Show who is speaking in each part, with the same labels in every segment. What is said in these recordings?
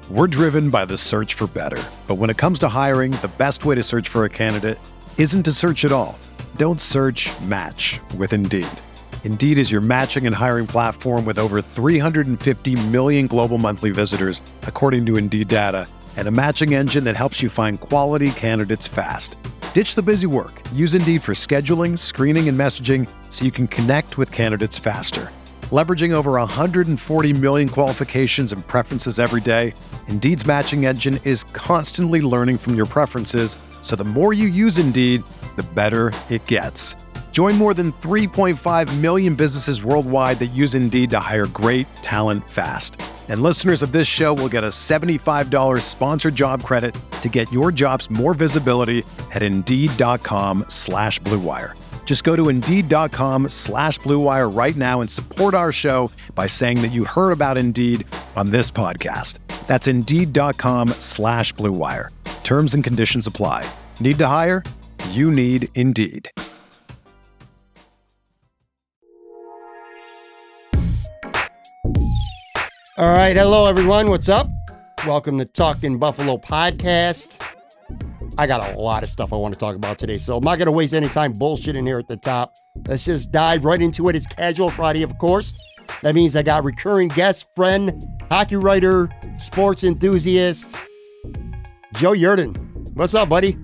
Speaker 1: We're driven by the search for better. But when it comes to hiring, the best way to search for a candidate isn't to search at all. Don't search, match with Indeed. Indeed is your matching and hiring platform with over 350 million global monthly visitors, according to Indeed data, and a matching engine that helps you find quality candidates fast. Ditch the busy work. Use Indeed for scheduling, screening, and messaging so you can connect with candidates faster. Leveraging over 140 million qualifications and preferences every day, Indeed's matching engine is constantly learning from your preferences, so the more you use Indeed, the better it gets. Join more than 3.5 million businesses worldwide that use Indeed to hire great talent fast. And listeners of this show will get a $75 sponsored job credit to get your jobs more visibility at Indeed.com/Blue Wire. Just go to Indeed.com/Blue Wire right now and support our show by saying that you heard about Indeed on this podcast. That's Indeed.com/Blue Wire. Terms and conditions apply. Need to hire? You need Indeed.
Speaker 2: All right. Hello, everyone. What's up? Welcome to Talking Buffalo podcast. I got a lot of stuff I want to talk about today, so I'm not going to waste any time bullshitting here at the top. Let's just dive right into it. It's Casual Friday, of course. That means I got recurring guest, friend, hockey writer, sports enthusiast, Joe Yerdon. What's up, buddy?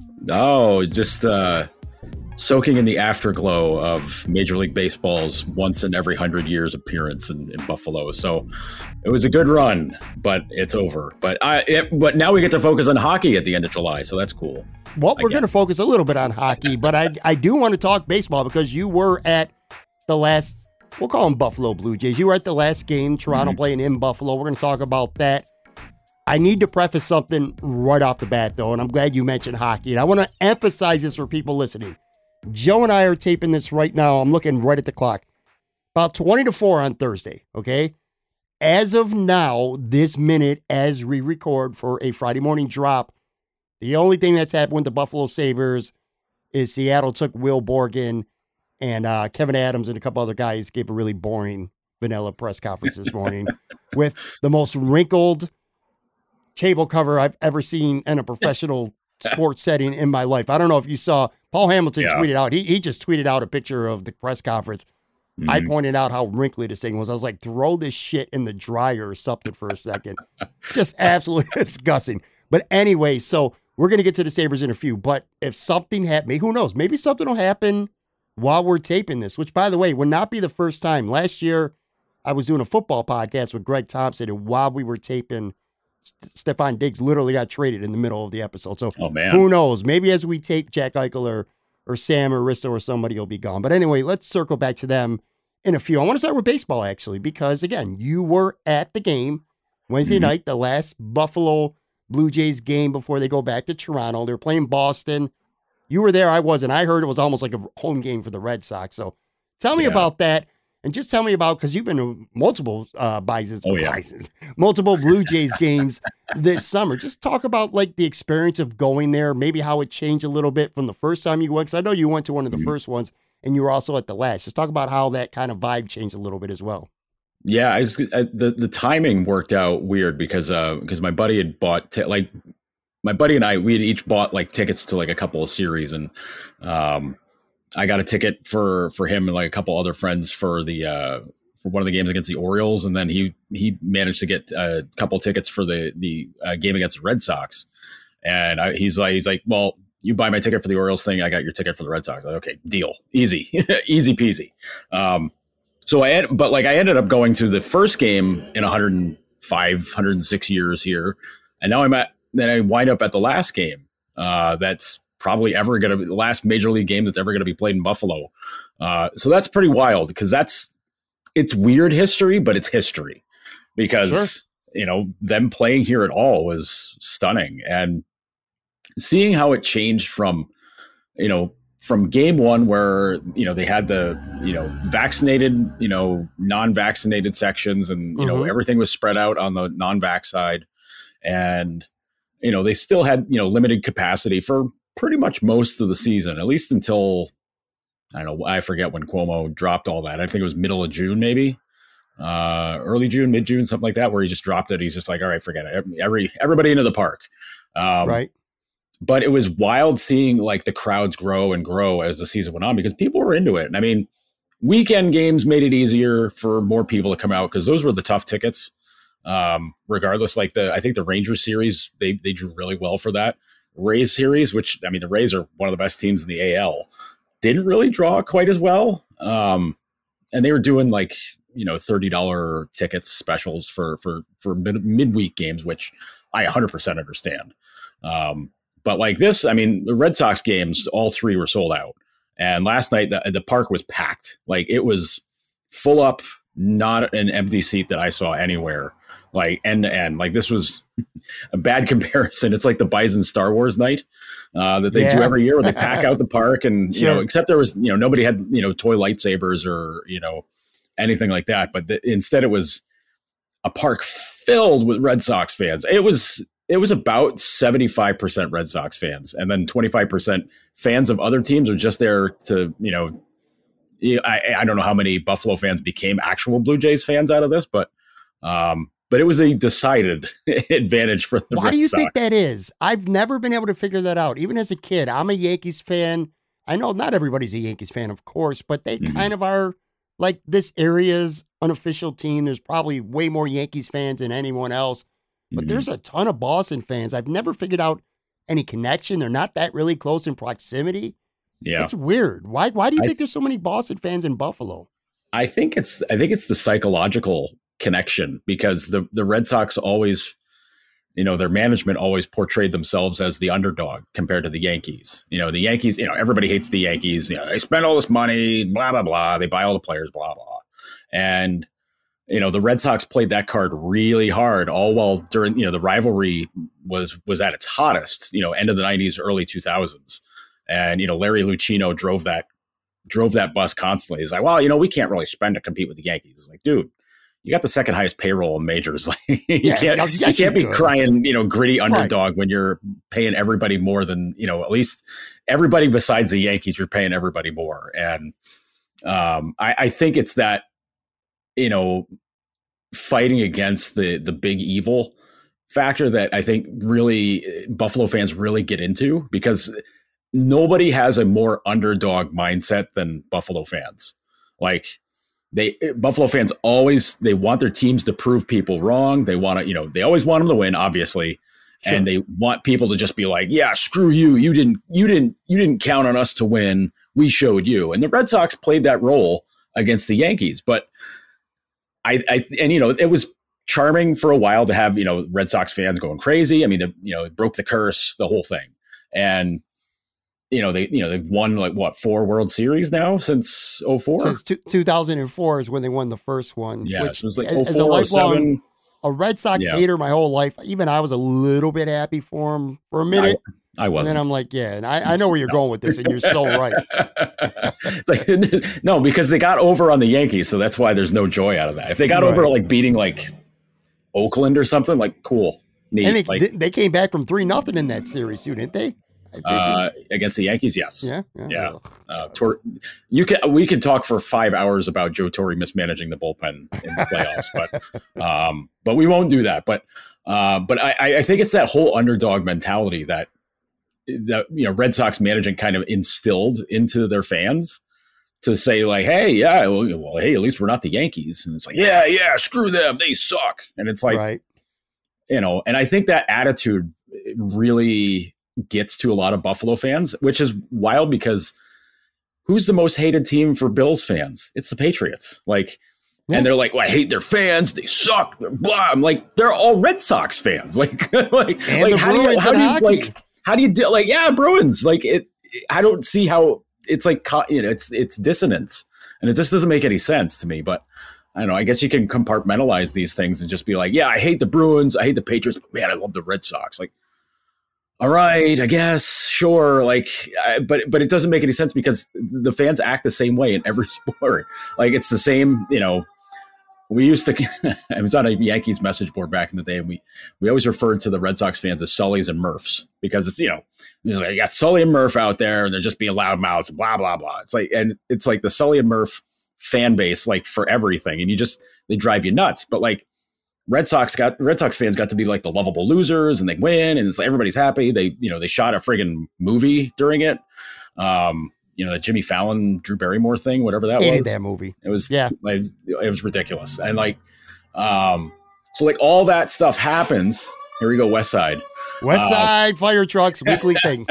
Speaker 3: Oh, just soaking in the afterglow of Major League Baseball's once in every 100 years appearance in Buffalo. So it was a good run, but it's over. But now we get to focus on hockey at the end of July, so that's cool.
Speaker 2: Well, we're going to focus a little bit on hockey, but I do want to talk baseball because you were at the last, we'll call them Buffalo Blue Jays. You were at the last game, Toronto playing in Buffalo. We're going to talk about that. I need to preface something right off the bat, though, and I'm glad you mentioned hockey. And I want to emphasize this for people listening. Joe and I are taping this right now. I'm looking right at the clock. About 20 to 4 on Thursday, okay? As of now, this minute, as we record for a Friday morning drop, the only thing that's happened with the Buffalo Sabres is Seattle took Will Borgen, and Kevin Adams and a couple other guys gave a really boring vanilla press conference this morning with the most wrinkled table cover I've ever seen in a professional sports setting in my life. I don't know if you saw Paul Hamilton tweeted out. He just tweeted out a picture of the press conference. I pointed out how wrinkly this thing was. I was like, throw this shit in the dryer or something for a second. Just absolutely disgusting. But anyway, so we're going to get to the Sabres in a few. But if something happened, who knows? Maybe something will happen while we're taping this, which, by the way, would not be the first time. Last year, I was doing a football podcast with Greg Thompson, and while we were taping, Stephon Diggs literally got traded in the middle of the episode. So who knows? Maybe as we tape, Jack Eichel or Sam or Risto or somebody will be gone. But anyway, let's circle back to them in a few. I want to start with baseball, actually, because, again, you were at the game Wednesday night, the last Buffalo Blue Jays game before they go back to Toronto. They're playing Boston. You were there. I wasn't. I heard it was almost like a home game for the Red Sox. So tell me about that. And just tell me about, because you've been to multiple multiple Blue Jays games this summer. Just talk about like the experience of going there, maybe how it changed a little bit from the first time you went, because I know you went to one of the first ones and you were also at the last. Just talk about how that kind of vibe changed a little bit as well.
Speaker 3: Yeah, the timing worked out weird because my buddy had bought my buddy and I, we had each bought like tickets to like a couple of series, and I got a ticket for him and like a couple other friends for one of the games against the Orioles, and then he managed to get a couple of tickets for the game against the Red Sox. And he's like, well, you buy my ticket for the Orioles thing, I got your ticket for the Red Sox. Like, okay, deal, easy, easy peasy. So I ended up going to the first game in 105, 106 years here, and now I wind up at the last game. That's probably ever going to be the last major league game that's ever going to be played in Buffalo. So that's pretty wild because it's weird history, but it's history because, them playing here at all was stunning. And seeing how it changed from game one where, they had the, vaccinated, non-vaccinated sections and, everything was spread out on the non-vax side. And, they still had, limited capacity for pretty much most of the season, at least until, I don't know, I forget when Cuomo dropped all that. I think it was middle of June, maybe. early June, mid June, something like that, where he just dropped it. He's just like, all right, forget it. Everybody into the park.
Speaker 2: Right.
Speaker 3: But it was wild seeing like the crowds grow and grow as the season went on because people were into it. And I mean, weekend games made it easier for more people to come out because those were the tough tickets. Regardless, like I think the Rangers series, they drew really well for that. Rays series, which I mean, the Rays are one of the best teams in the AL, didn't really draw quite as well. And they were doing like, $30 tickets specials for midweek games, which I 100% understand. But like this, I mean, the Red Sox games, all three were sold out. And last night, the park was packed. Like it was full up, not an empty seat that I saw anywhere. Like end to end. Like this was a bad comparison. It's like the Bison Star Wars night that they do every year where they pack out the park. And, except there was, nobody had, toy lightsabers or, anything like that. But instead it was a park filled with Red Sox fans. It was about 75% Red Sox fans, and then 25% fans of other teams are just there to, I don't know how many Buffalo fans became actual Blue Jays fans out of this, but it was a decided advantage for the Red Sox.
Speaker 2: Why do you think that is? I've never been able to figure that out. Even as a kid, I'm a Yankees fan. I know not everybody's a Yankees fan, of course, but they kind of are like this area's unofficial team. There's probably way more Yankees fans than anyone else. But there's a ton of Boston fans. I've never figured out any connection. They're not that really close in proximity. Yeah. It's weird. Why do you think there's so many Boston fans in Buffalo?
Speaker 3: I think it's the psychological connection because the Red Sox always, their management always portrayed themselves as the underdog compared to the Yankees. The Yankees, everybody hates the Yankees. They spend all this money, blah, blah, blah. They buy all the players, blah, blah. And the Red Sox played that card really hard, all while during, the rivalry was at its hottest, end of the 90s, early 2000s. And, Larry Lucchino drove that bus constantly. He's like, well, we can't really spend to compete with the Yankees. It's like, dude, you got the second highest payroll in majors. Like you can't be crying, gritty underdog when you're paying everybody more than, at least everybody besides the Yankees, you're paying everybody more. And I think it's that, fighting against the big evil factor that I think really Buffalo fans really get into because nobody has a more underdog mindset than Buffalo fans. Like Buffalo fans they want their teams to prove people wrong. They want to, they always want them to win, obviously. Sure. And they want people to just be like, yeah, screw you. You didn't count on us to win. We showed you. And the Red Sox played that role against the Yankees, but it was charming for a while to have, Red Sox fans going crazy. I mean, it broke the curse, the whole thing. And, they've won like 4 World Series now since 2004.
Speaker 2: Since 2004 is when they won the first one.
Speaker 3: Yeah.
Speaker 2: Which,
Speaker 3: so it was like 2004, 2007.
Speaker 2: A Red Sox hater my whole life. Even I was a little bit happy for him for a minute.
Speaker 3: I wasn't.
Speaker 2: And then I'm like, yeah, and I know where you're going with this, and you're so right.
Speaker 3: It's like, no, because they got over on the Yankees, so that's why there's no joy out of that. If they got over like beating like Oakland or something, like cool, neat.
Speaker 2: And they came back from 3-0 in that series too, didn't they?
Speaker 3: Against the Yankees, yes.
Speaker 2: Yeah.
Speaker 3: We could talk for 5 hours about Joe Torre mismanaging the bullpen in the playoffs, but we won't do that. But I think it's that whole underdog mentality that Red Sox management kind of instilled into their fans to say like, hey, yeah, well, hey, at least we're not the Yankees. And it's like, yeah, screw them. They suck. And it's like,
Speaker 2: right.
Speaker 3: And I think that attitude really gets to a lot of Buffalo fans, which is wild because who's the most hated team for Bills fans? It's the Patriots. Like, and they're like, well, I hate their fans. They suck. Blah. I'm like, they're all Red Sox fans. Like how do you do like, yeah, Bruins, like I don't see how it's like, it's dissonance and it just doesn't make any sense to me, but I don't know. I guess you can compartmentalize these things and just be like, yeah, I hate the Bruins. I hate the Patriots, but man, I love the Red Sox. Like, all right, I guess, sure. Like, but it doesn't make any sense because the fans act the same way in every sport. Like it's the same, we used to, I was on a Yankees message board back in the day, and we always referred to the Red Sox fans as Sullys and Murphs because it's, it's like, you got Sully and Murph out there and they're just being loudmouths, blah, blah, blah. It's like the Sully and Murph fan base, like for everything. And they drive you nuts. But like Red Sox fans got to be like the lovable losers, and they win, and it's like everybody's happy. They shot a friggin' movie during it. The Jimmy Fallon, Drew Barrymore thing, whatever that
Speaker 2: Hated
Speaker 3: was.
Speaker 2: that movie.
Speaker 3: It was it was ridiculous. And like so like all that stuff happens. Here we go, West Side.
Speaker 2: West Side Fire Trucks weekly thing.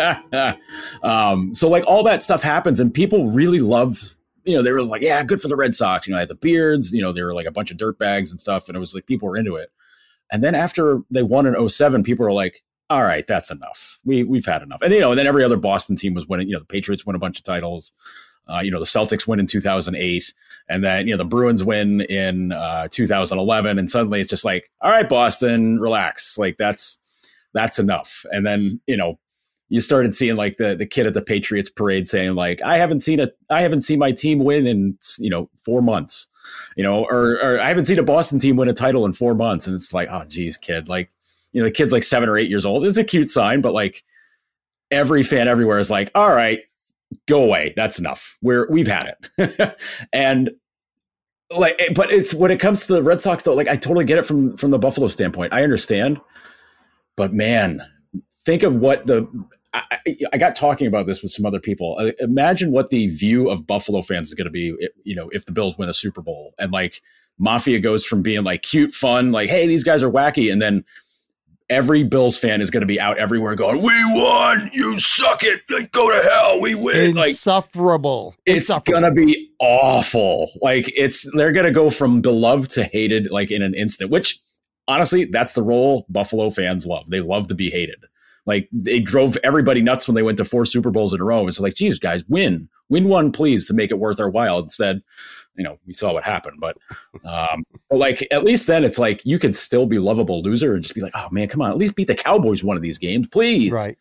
Speaker 3: So like all that stuff happens, and people really loved, they were like, yeah, good for the Red Sox. I had the beards, they were like a bunch of dirtbags and stuff. And it was like, people were into it. And then after they won in 2007, people were like, all right, that's enough. We've had enough. And, and then every other Boston team was winning, the Patriots win a bunch of titles. The Celtics win in 2008. And then, the Bruins win in 2011. And suddenly it's just like, all right, Boston, relax. Like that's enough. And then, you started seeing like the kid at the Patriots parade saying like, I haven't seen my team win in, 4 months, or I haven't seen a Boston team win a title in 4 months. And it's like, oh geez, kid, like, the kid's like 7 or 8 years old. It's a cute sign, but like every fan everywhere is like, all right, go away. That's enough. We've had it. And like, but it's when it comes to the Red Sox though, like I totally get it from the Buffalo standpoint. I understand, but man, think of what I got talking about this with some other people. Imagine what the view of Buffalo fans is going to be, if the Bills win a Super Bowl and like Mafia goes from being like cute, fun, like, hey, these guys are wacky. And then every Bills fan is going to be out everywhere going, we won, you suck it, like, go to hell, we win.
Speaker 2: Insufferable.
Speaker 3: Like, it's going to be awful. Like they're going to go from beloved to hated like in an instant, which honestly, that's the role Buffalo fans love. They love to be hated. Like they drove everybody nuts when they went to 4 Super Bowls in a row. It's like, geez, guys, win one, please, to make it worth our while. Instead, we saw what happened. But like at least then it's like you could still be lovable loser and just be like, oh man, come on, at least beat the Cowboys one of these games, please.
Speaker 2: Right.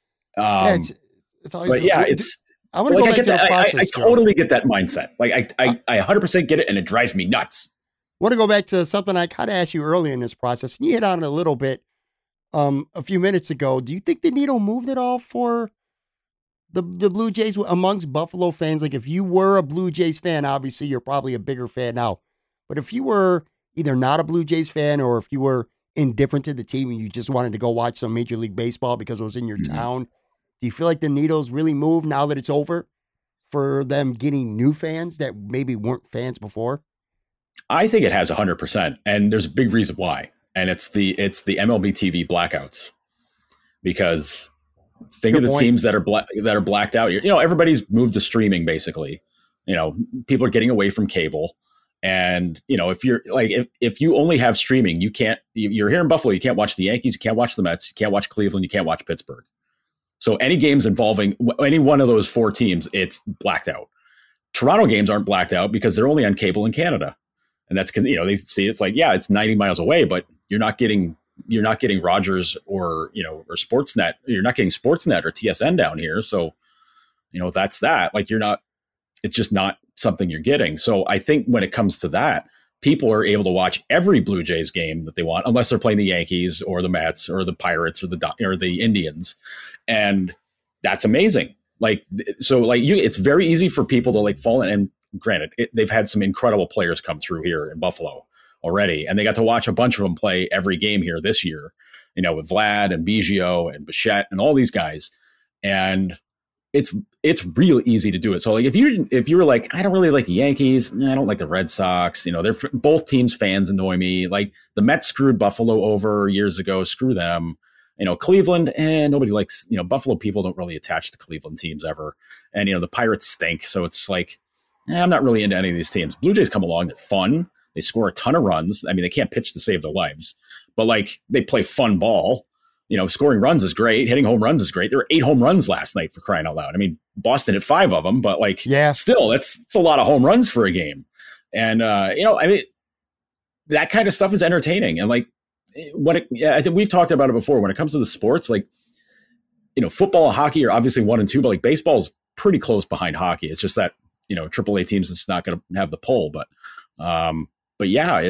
Speaker 3: It's always. But yeah, it's. I want to like, go back to the process. I totally get that mindset. Like I 100% get it, and it drives me nuts.
Speaker 2: I want to go back to something I kind of asked you early in this process, and you hit on it a little bit a few minutes ago. Do you think the needle moved at all for the Blue Jays amongst Buffalo fans? Like if you were a Blue Jays fan, obviously you're probably a bigger fan now. But if you were either not a Blue Jays fan or if you were indifferent to the team and you just wanted to go watch some Major League Baseball because it was in your town, do you feel like the needle's really moved now that it's over for them getting new fans that maybe weren't fans before?
Speaker 3: I think it has 100%. And there's a big reason why. And it's the MLB TV blackouts, because think of the teams that are blacked out. Everybody's moved to streaming basically. People are getting away from cable, and if you're like if you only have streaming, you're here in Buffalo, you can't watch the Yankees, you can't watch the Mets, you can't watch Cleveland, you can't watch Pittsburgh. So any games involving any one of those 4 teams, it's blacked out. Toronto games aren't blacked out because they're only on cable in Canada. And that's because, they see it's like, yeah, it's 90 miles away, but you're not getting Rogers or Sportsnet. You're not getting Sportsnet or TSN down here. So, that's that. Like it's just not something you're getting. So I think when it comes to that, people are able to watch every Blue Jays game that they want, unless they're playing the Yankees or the Mets or the Pirates or the Indians. And that's amazing. Like, so like it's very easy for people to like fall in. And granted, they've had some incredible players come through here in Buffalo already, and they got to watch a bunch of them play every game here this year, with Vlad and Biggio and Bichette and all these guys. And it's real easy to do it. So like if you were like, I don't really like the Yankees, I don't like the Red Sox, they're both teams fans annoy me. Like the Mets screwed Buffalo over years ago, screw them. Cleveland, and nobody likes, Buffalo people don't really attach to Cleveland teams ever. And, the Pirates stink. So it's like, I'm not really into any of these teams. Blue Jays come along, they're fun. They score a ton of runs. I mean, they can't pitch to save their lives, but like they play fun ball. Scoring runs is great. Hitting home runs is great. There were 8 home runs last night, for crying out loud. I mean, Boston hit 5 of them, but like, still, it's a lot of home runs for a game. And, I mean, that kind of stuff is entertaining. And like, I think we've talked about it before. When it comes to the sports, like, football and hockey are obviously 1 and 2, but like baseball is pretty close behind hockey. It's just that, AAA teams, it's not going to have the pull, but yeah,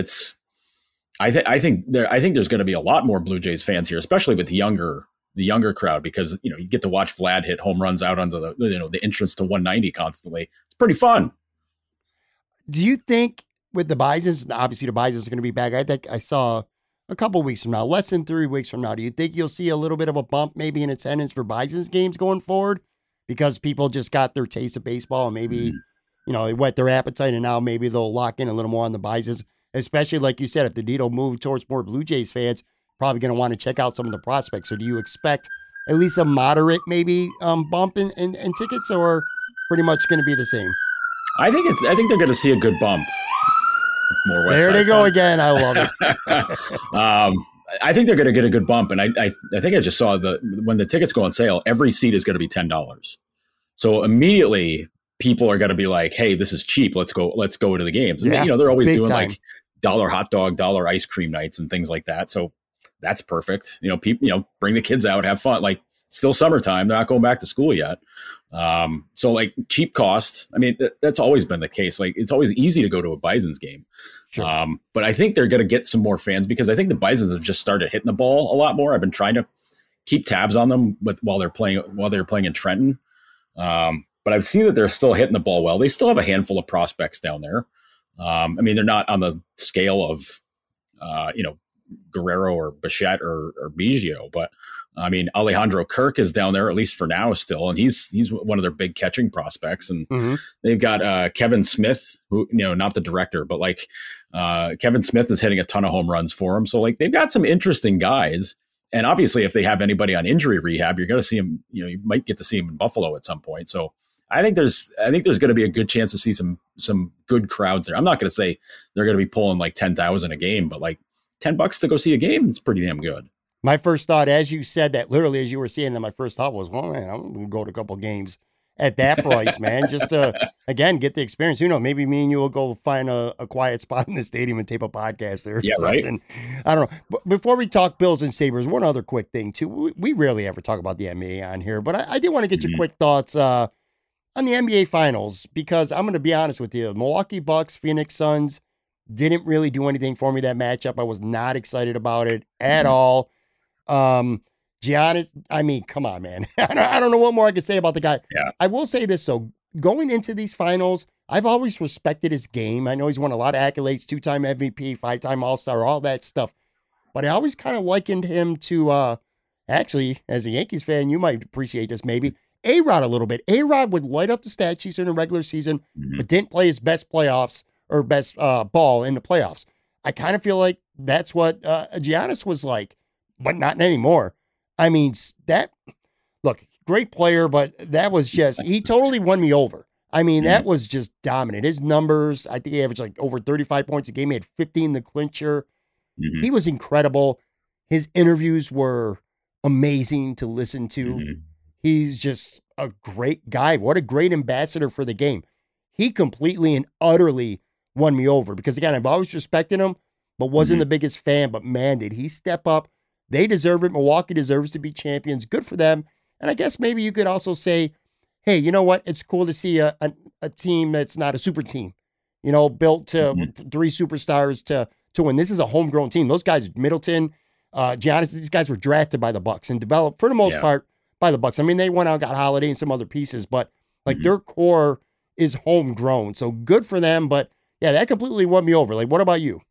Speaker 3: I think there's going to be a lot more Blue Jays fans here, especially with the younger crowd, because, you get to watch Vlad hit home runs out onto the entrance to 190 constantly. It's pretty fun.
Speaker 2: Do you think with the Bisons, obviously the Bisons are going to be back. I think I saw a couple weeks from now, less than 3 weeks from now. Do you think you'll see a little bit of a bump maybe in attendance for Bisons games going forward? Because people just got their taste of baseball and maybe, it whet their appetite, and now maybe they'll lock in a little more on the Bisons, especially like you said, if the needle moved towards more Blue Jays fans, probably going to want to check out some of the prospects. So do you expect at least a moderate maybe bump in tickets, or pretty much going to be the same?
Speaker 3: I think they're going to see a good bump. More West
Speaker 2: there
Speaker 3: Side
Speaker 2: they go
Speaker 3: fun.
Speaker 2: again. I love it.
Speaker 3: I think they're going to get a good bump, and I think I just saw when the tickets go on sale, every seat is going to be $10. So immediately people are going to be like, "Hey, this is cheap. Let's go to the games." And they're always doing time. Like $1 hot dog, $1 ice cream nights, and things like that. So that's perfect. People, bring the kids out, have fun. Like, still summertime. They're not going back to school yet. So like cheap cost. I mean, that's always been the case. Like, it's always easy to go to a Bisons game.
Speaker 2: Sure.
Speaker 3: But I think they're going to get some more fans, because I think the Bisons have just started hitting the ball a lot more. I've been trying to keep tabs on them while they're playing in Trenton. But I've seen that they're still hitting the ball well. They still have a handful of prospects down there. I mean, they're not on the scale of, Guerrero or Bichette or Biggio, but I mean, Alejandro Kirk is down there, at least for now still. And he's one of their big catching prospects. And they've got Kevin Smith, who, not the director, but like Kevin Smith is hitting a ton of home runs for him. So like, they've got some interesting guys. And obviously if they have anybody on injury rehab, you're going to see him, you might get to see him in Buffalo at some point. So I think there's going to be a good chance to see some good crowds there. I'm not going to say they're going to be pulling like 10,000 a game, but like $10 to go see a game, it's pretty damn good.
Speaker 2: My first thought, as you said that, literally as you were saying that, my first thought was, well, man, I'm going to go to a couple games at that price, man, just to, again, get the experience. Maybe me and you will go find a quiet spot in the stadium and tape a podcast there.
Speaker 3: Yeah, right.
Speaker 2: I don't know. But before we talk Bills and Sabres, one other quick thing, too. We rarely ever talk about the NBA on here, but I did want to get your quick thoughts on the NBA Finals, because I'm going to be honest with you. Milwaukee Bucks, Phoenix Suns didn't really do anything for me, that matchup. I was not excited about it at all. Giannis, I mean, come on, man. I don't know what more I can say about the guy.
Speaker 3: Yeah.
Speaker 2: I will say this, so going into these finals, I've always respected his game. I know he's won a lot of accolades, 2-time MVP, 5-time All-Star, all that stuff. But I always kind of likened him to, actually, as a Yankees fan, you might appreciate this maybe, A-Rod a little bit. A-Rod would light up the stat sheets in the regular season, but didn't play his best playoffs or best ball in the playoffs. I kind of feel like that's what Giannis was like, but not anymore. I mean, look, great player, but that was just, he totally won me over. I mean, that was just dominant. His numbers, I think he averaged like over 35 points a game. He had 15 in the clincher. He was incredible. His interviews were amazing to listen to. He's just a great guy. What a great ambassador for the game. He completely and utterly won me over, because again, I've always respected him, but wasn't the biggest fan. But man, did he step up. They deserve it. Milwaukee deserves to be champions. Good for them. And I guess maybe you could also say, hey, you know what? It's cool to see a team that's not a super team, built to 3 superstars to win. This is a homegrown team. Those guys, Middleton, Giannis, these guys were drafted by the Bucks and developed for the most part by the Bucks. I mean, they went out and got Holiday and some other pieces, but like their core is homegrown. So good for them. But yeah, that completely won me over. Like, what about you?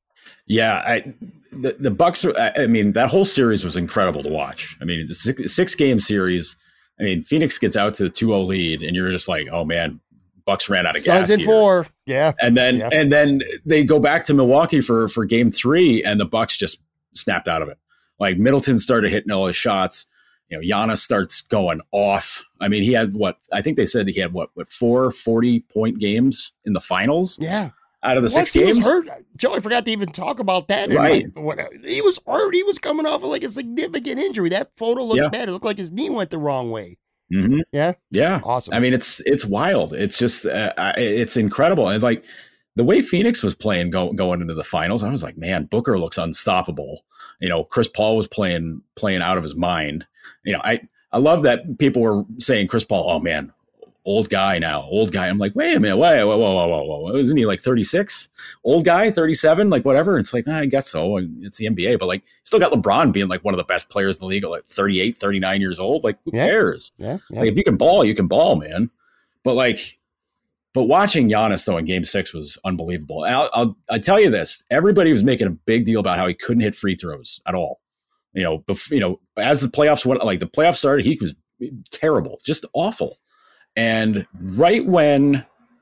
Speaker 3: Yeah, the Bucks. I mean, that whole series was incredible to watch. I mean, the 6-game series. I mean, Phoenix gets out to the 2-0 lead, and you're just like, oh man, Bucks ran out of gas.
Speaker 2: Suns in 4, yeah.
Speaker 3: And then they go back to Milwaukee for game 3, and the Bucks just snapped out of it. Like, Middleton started hitting all his shots. Giannis starts going off. I mean, he had I think they said he had 4 40-point games in the finals.
Speaker 2: Yeah.
Speaker 3: Out of the 6 games.
Speaker 2: He was hurt. Joe, I forgot to even talk about that.
Speaker 3: Right.
Speaker 2: He was hurt. He was coming off of like a significant injury. That photo looked bad. It looked like his knee went the wrong way. Yeah.
Speaker 3: Yeah.
Speaker 2: Awesome.
Speaker 3: I mean, it's wild. It's just, it's incredible. And like the way Phoenix was playing going into the finals, I was like, man, Booker looks unstoppable. Chris Paul was playing out of his mind. I love that people were saying Chris Paul, oh man, old guy. I'm like, wait a minute, whoa. Isn't he like 36? Old guy, 37, like whatever. It's like, I guess so. It's the NBA, but like still got LeBron being like one of the best players in the league at like 38, 39 years old. Like, who cares?
Speaker 2: Yeah.
Speaker 3: Like, if you can ball, man. But But watching Giannis though in Game 6 was unbelievable. And I'll tell you this: everybody was making a big deal about how he couldn't hit free throws at all. As the playoffs went, like the playoffs started, he was terrible, just awful. And right when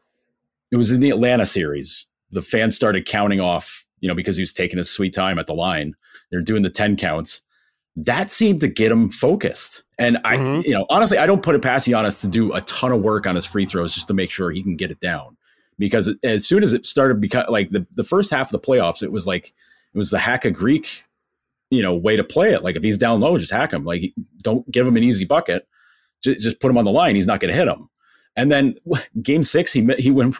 Speaker 3: it was in the Atlanta series, the fans started counting off, because he was taking his sweet time at the line. They're doing the 10 counts. That seemed to get him focused. And honestly, I don't put it past Giannis to do a ton of work on his free throws just to make sure he can get it down. Because as soon as it started, like the first half of the playoffs, it was the hack a Greek, way to play it. Like if he's down low, just hack him. Like don't give him an easy bucket. Just put him on the line. He's not going to hit him. And then Game 6, he went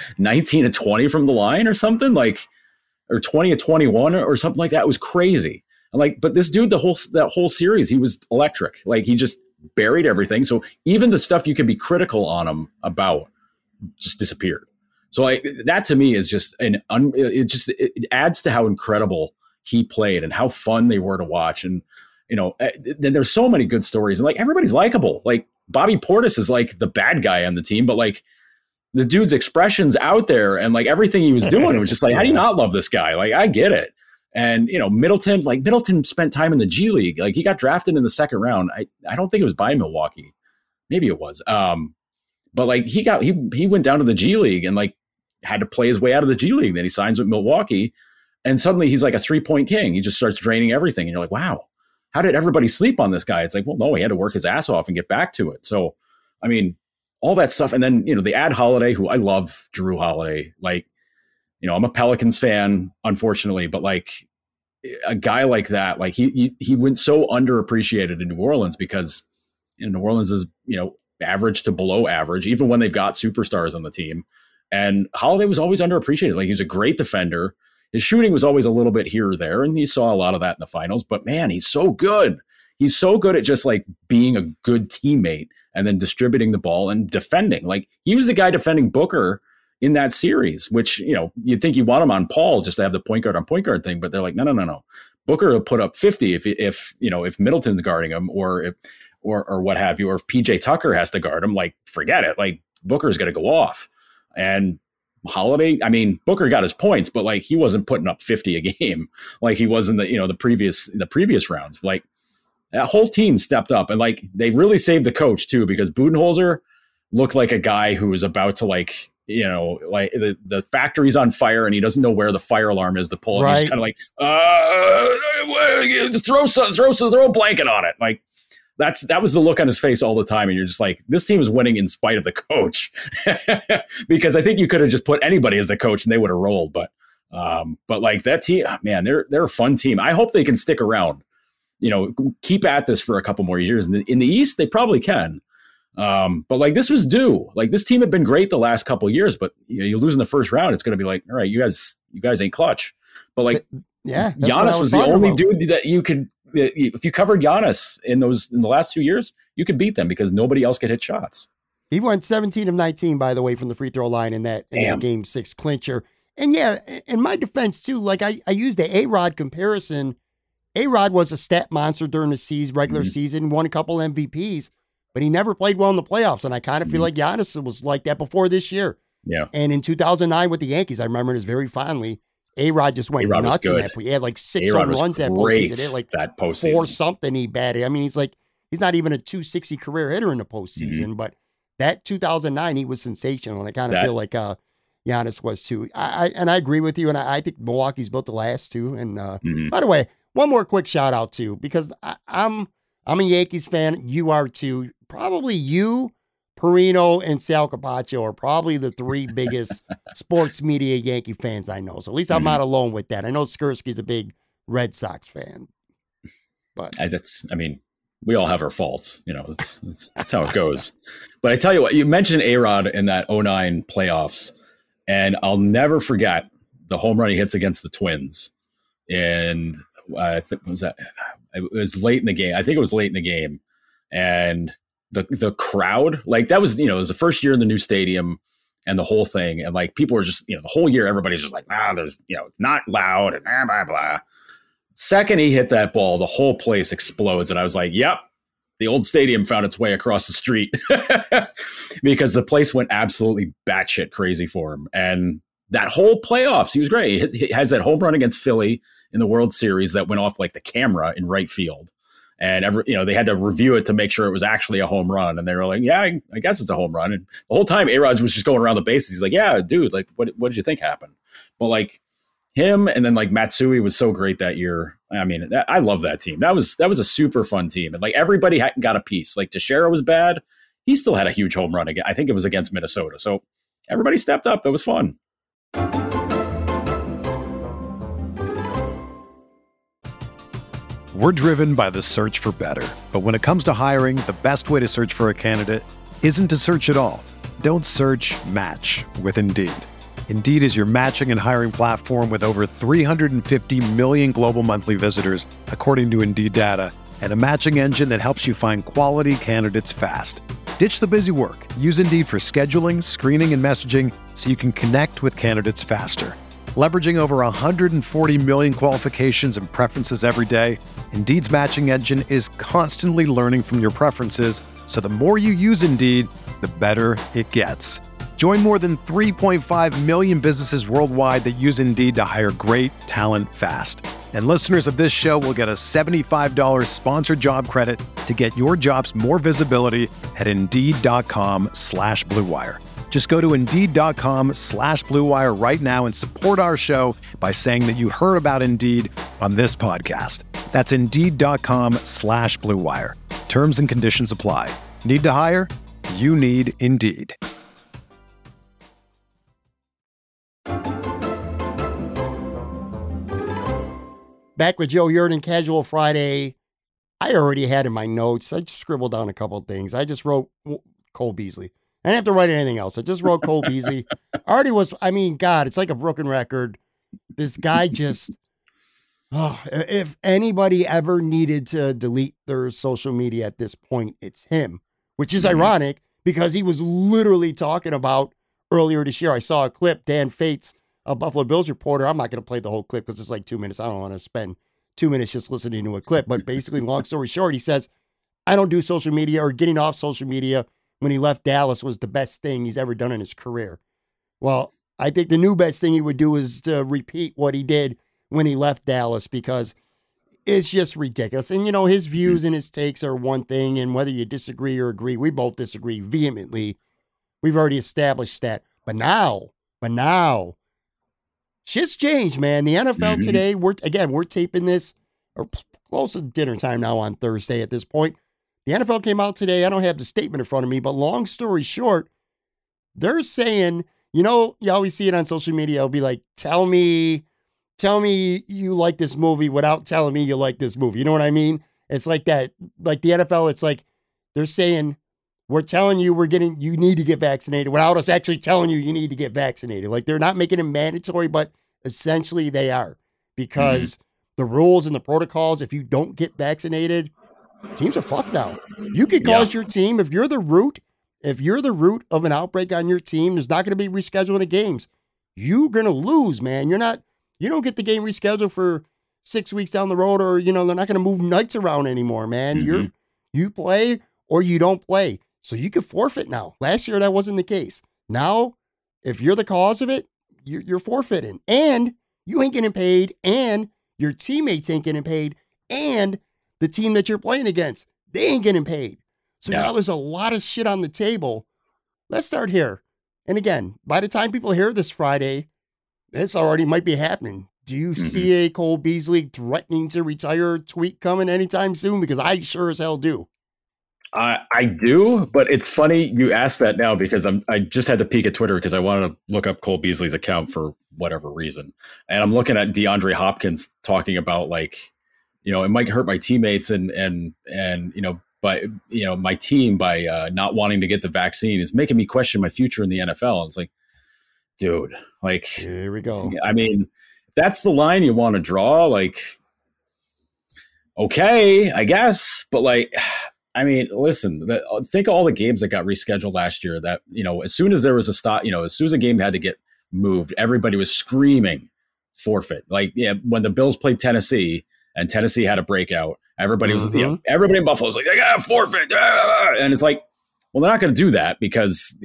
Speaker 3: 19-20 from the line or something, or 20-21 or something like that. It was crazy. But this dude, that whole series, he was electric. Like he just buried everything. So even the stuff you could be critical on him about just disappeared. So that to me is just it adds to how incredible he played and how fun they were to watch. And there's so many good stories, and everybody's likable. Like Bobby Portis is like the bad guy on the team, but the dude's expressions out there and everything he was doing, it was just how do you not love this guy? I get it. And Middleton spent time in the G League. He got drafted in the second round. I don't think it was by Milwaukee. Maybe it was. But he went down to the G League and had to play his way out of the G League. Then he signs with Milwaukee, and suddenly he's like a 3-point king. He just starts draining everything. And you're like, wow, how did everybody sleep on this guy? It's well, no, he had to work his ass off and get back to it. So, I mean, all that stuff. And then, they add Holiday, who I love, Drew Holiday. I'm a Pelicans fan, unfortunately, but a guy like that, he went so underappreciated in New Orleans because New Orleans is, average to below average, even when they've got superstars on the team. And Holiday was always underappreciated. He was a great defender. His shooting was always a little bit here or there, and you saw a lot of that in the finals. But man, he's so good. He's so good at just being a good teammate and then distributing the ball and defending. He was the guy defending Booker in that series, which, you'd think you want him on Paul just to have the point guard on point guard thing, but they're like, no. Booker will put up 50 if Middleton's guarding him or what have you, or if PJ Tucker has to guard him, forget it. Booker's going to go off. And Holiday, I mean, Booker got his points, but he wasn't putting up 50 a game like he was in the previous rounds. That whole team stepped up, and they really saved the coach too, because Budenholzer looked like a guy who was about to the factory's on fire and he doesn't know where the fire alarm is to pull. Right. He's kind of throw a blanket on it. That was the look on his face all the time. And you're just this team is winning in spite of the coach, because I think you could have just put anybody as the coach and they would have rolled. But that team, man, they're a fun team. I hope they can stick around, keep at this for a couple more years. In the East, they probably can. But this was due. This team had been great the last couple of years, but you lose in the first round, it's going to be all right, you guys ain't clutch. But Giannis was the only dude that you could. If you covered Giannis in the last 2 years, you could beat them because nobody else could hit shots.
Speaker 2: He went 17 of 19, by the way, from the free throw line in that Game 6 clincher. And yeah, in my defense too, I used the A-Rod comparison. A-Rod was a stat monster during the regular season, won a couple MVPs, but he never played well in the playoffs. And I kind of feel like Giannis was like that before this year.
Speaker 3: Yeah.
Speaker 2: And in 2009 with the Yankees, I remember this very fondly. A-Rod just went nuts in that. He had 6 home runs that postseason. He had
Speaker 3: that postseason.
Speaker 2: 4 something he batted. I mean, he's not even a 260 career hitter in the postseason, but that 2009, he was sensational. And I kind of feel like Giannis was too. I agree with you. And I think Milwaukee's built the last too. And by the way, one more quick shout out too, because I'm a Yankees fan. You are too. Probably you, Perino, and Sal Capaccio are probably the 3 biggest sports media Yankee fans I know. So at least I'm not alone with that. I know Skursky's a big Red Sox fan, but
Speaker 3: we all have our faults. That's how it goes. But I tell you what, you mentioned A-Rod in that 2009 playoffs, and I'll never forget the home run he hits against the Twins. And I think it was late in the game. I think it was late in the game, and the crowd, that was, it was the first year in the new stadium and the whole thing. And people were just, the whole year, everybody's just there's, it's not loud and blah, blah, blah. Second he hit that ball, the whole place explodes. And I was like, yep, the old stadium found its way across the street because the place went absolutely batshit crazy for him. And that whole playoffs, he was great. He has that home run against Philly in the World Series that went off like the camera in right field. And they had to review it to make sure it was actually a home run. And they were like, yeah, I guess it's a home run. And the whole time A-Rod was just going around the bases. He's like, yeah, dude, like, what did you think happened? But like him and then like Matsui was so great that year. I mean, I love that team. That was a super fun team. And like everybody got a piece. Like Teixeira was bad. He still had a huge home run again. I think it was against Minnesota. So everybody stepped up. It was fun.
Speaker 1: We're driven by the search for better. But when it comes to hiring, the best way to search for a candidate isn't to search at all. Don't search, match with Indeed. Indeed is your matching and hiring platform with over 350 million global monthly visitors, according to Indeed data, and a matching engine that helps you find quality candidates fast. Ditch the busy work. Use Indeed for scheduling, screening, and messaging so you can connect with candidates faster. Leveraging over 140 million qualifications and preferences every day, Indeed's matching engine is constantly learning from your preferences, so the more you use Indeed, the better it gets. Join more than 3.5 million businesses worldwide that use Indeed to hire great talent fast. And listeners of this show will get a $75 sponsored job credit to get your jobs more visibility at Indeed.com/Blue Wire. Just go to Indeed.com/Blue Wire right now and support our show by saying that you heard about Indeed on this podcast. That's Indeed.com/Blue Wire. Terms and conditions apply. Need to hire? You need Indeed.
Speaker 2: Back with Joe Yerdon, Casual Friday. I already had in my notes. I just scribbled down a couple of things. I just wrote Cole Beasley. I didn't have to write anything else. I just wrote Cole Beasley. God, it's like a broken record. This guy just, if anybody ever needed to delete their social media at this point, it's him, which is ironic because he was literally talking about earlier this year. I saw a clip, Dan Fates, a Buffalo Bills reporter. I'm not going to play the whole clip because it's like 2 minutes. I don't want to spend 2 minutes just listening to a clip. But basically, long story short, he says, I don't do social media, or getting off social media when he left Dallas was the best thing he's ever done in his career. Well, I think the new best thing he would do is to repeat what he did when he left Dallas, because it's just ridiculous. And, his views and his takes are one thing, and whether you disagree or agree, we both disagree vehemently. We've already established that. But now, shit's changed, man. The NFL today, we're taping this, or close to dinner time now on Thursday at this point. The NFL came out today. I don't have the statement in front of me, but long story short, they're saying, you always see it on social media. It'll be like, tell me you like this movie without telling me you like this movie. You know what I mean? It's like that. Like the NFL, it's like they're saying, we're telling you you need to get vaccinated without us actually telling you need to get vaccinated. Like they're not making it mandatory, but essentially they are, because the rules and the protocols, if you don't get vaccinated, teams are fucked now. You could cause your team, if you're the root of an outbreak on your team, there's not going to be rescheduling of games. You're going to lose, man. You don't get the game rescheduled for 6 weeks down the road, or, they're not going to move nights around anymore, man. You play or you don't play. So you could forfeit now. Last year, that wasn't the case. Now, if you're the cause of it, you're forfeiting, and you ain't getting paid, and your teammates ain't getting paid, and the team that you're playing against, they ain't getting paid. So now there's a lot of shit on the table. Let's start here. And again, by the time people hear this Friday, it's already might be happening. Do you see a Cole Beasley threatening to retire tweet coming anytime soon? Because I sure as hell do.
Speaker 3: I do, but it's funny you asked that now, because I just had to peek at Twitter because I wanted to look up Cole Beasley's account for whatever reason. And I'm looking at DeAndre Hopkins talking about, like, it might hurt my teammates and my team by not wanting to get the vaccine is making me question my future in the NFL. And it's like, dude, like,
Speaker 2: here we go.
Speaker 3: I mean, if that's the line you want to draw, like, okay, I guess. But like, I mean, listen, think of all the games that got rescheduled last year that, as soon as there was a stop, as soon as a game had to get moved, everybody was screaming forfeit. Like, when the Bills played Tennessee and Tennessee had a breakout. Everybody was, everybody in Buffalo was like, they got to forfeit. And it's like, well, they're not going to do that because,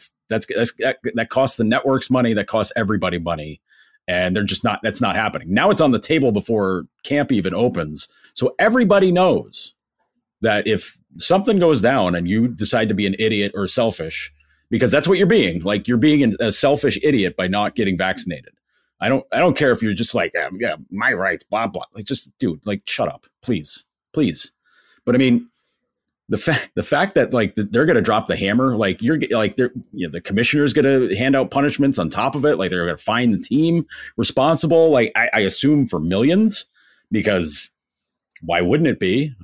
Speaker 3: that costs the networks money, that costs everybody money. And they're just not, that's not happening. Now it's on the table before camp even opens. So everybody knows that if something goes down and you decide to be an idiot or selfish, because that's what you're being, like you're being a selfish idiot by not getting vaccinated. I don't care if you're just like, yeah, my rights, blah, blah. Like, just dude, like, shut up, please. But I mean, the fact that like they're going to drop the hammer, like the commissioner's going to hand out punishments on top of it. Like they're going to find the team responsible. Like I assume for millions, because why wouldn't it be?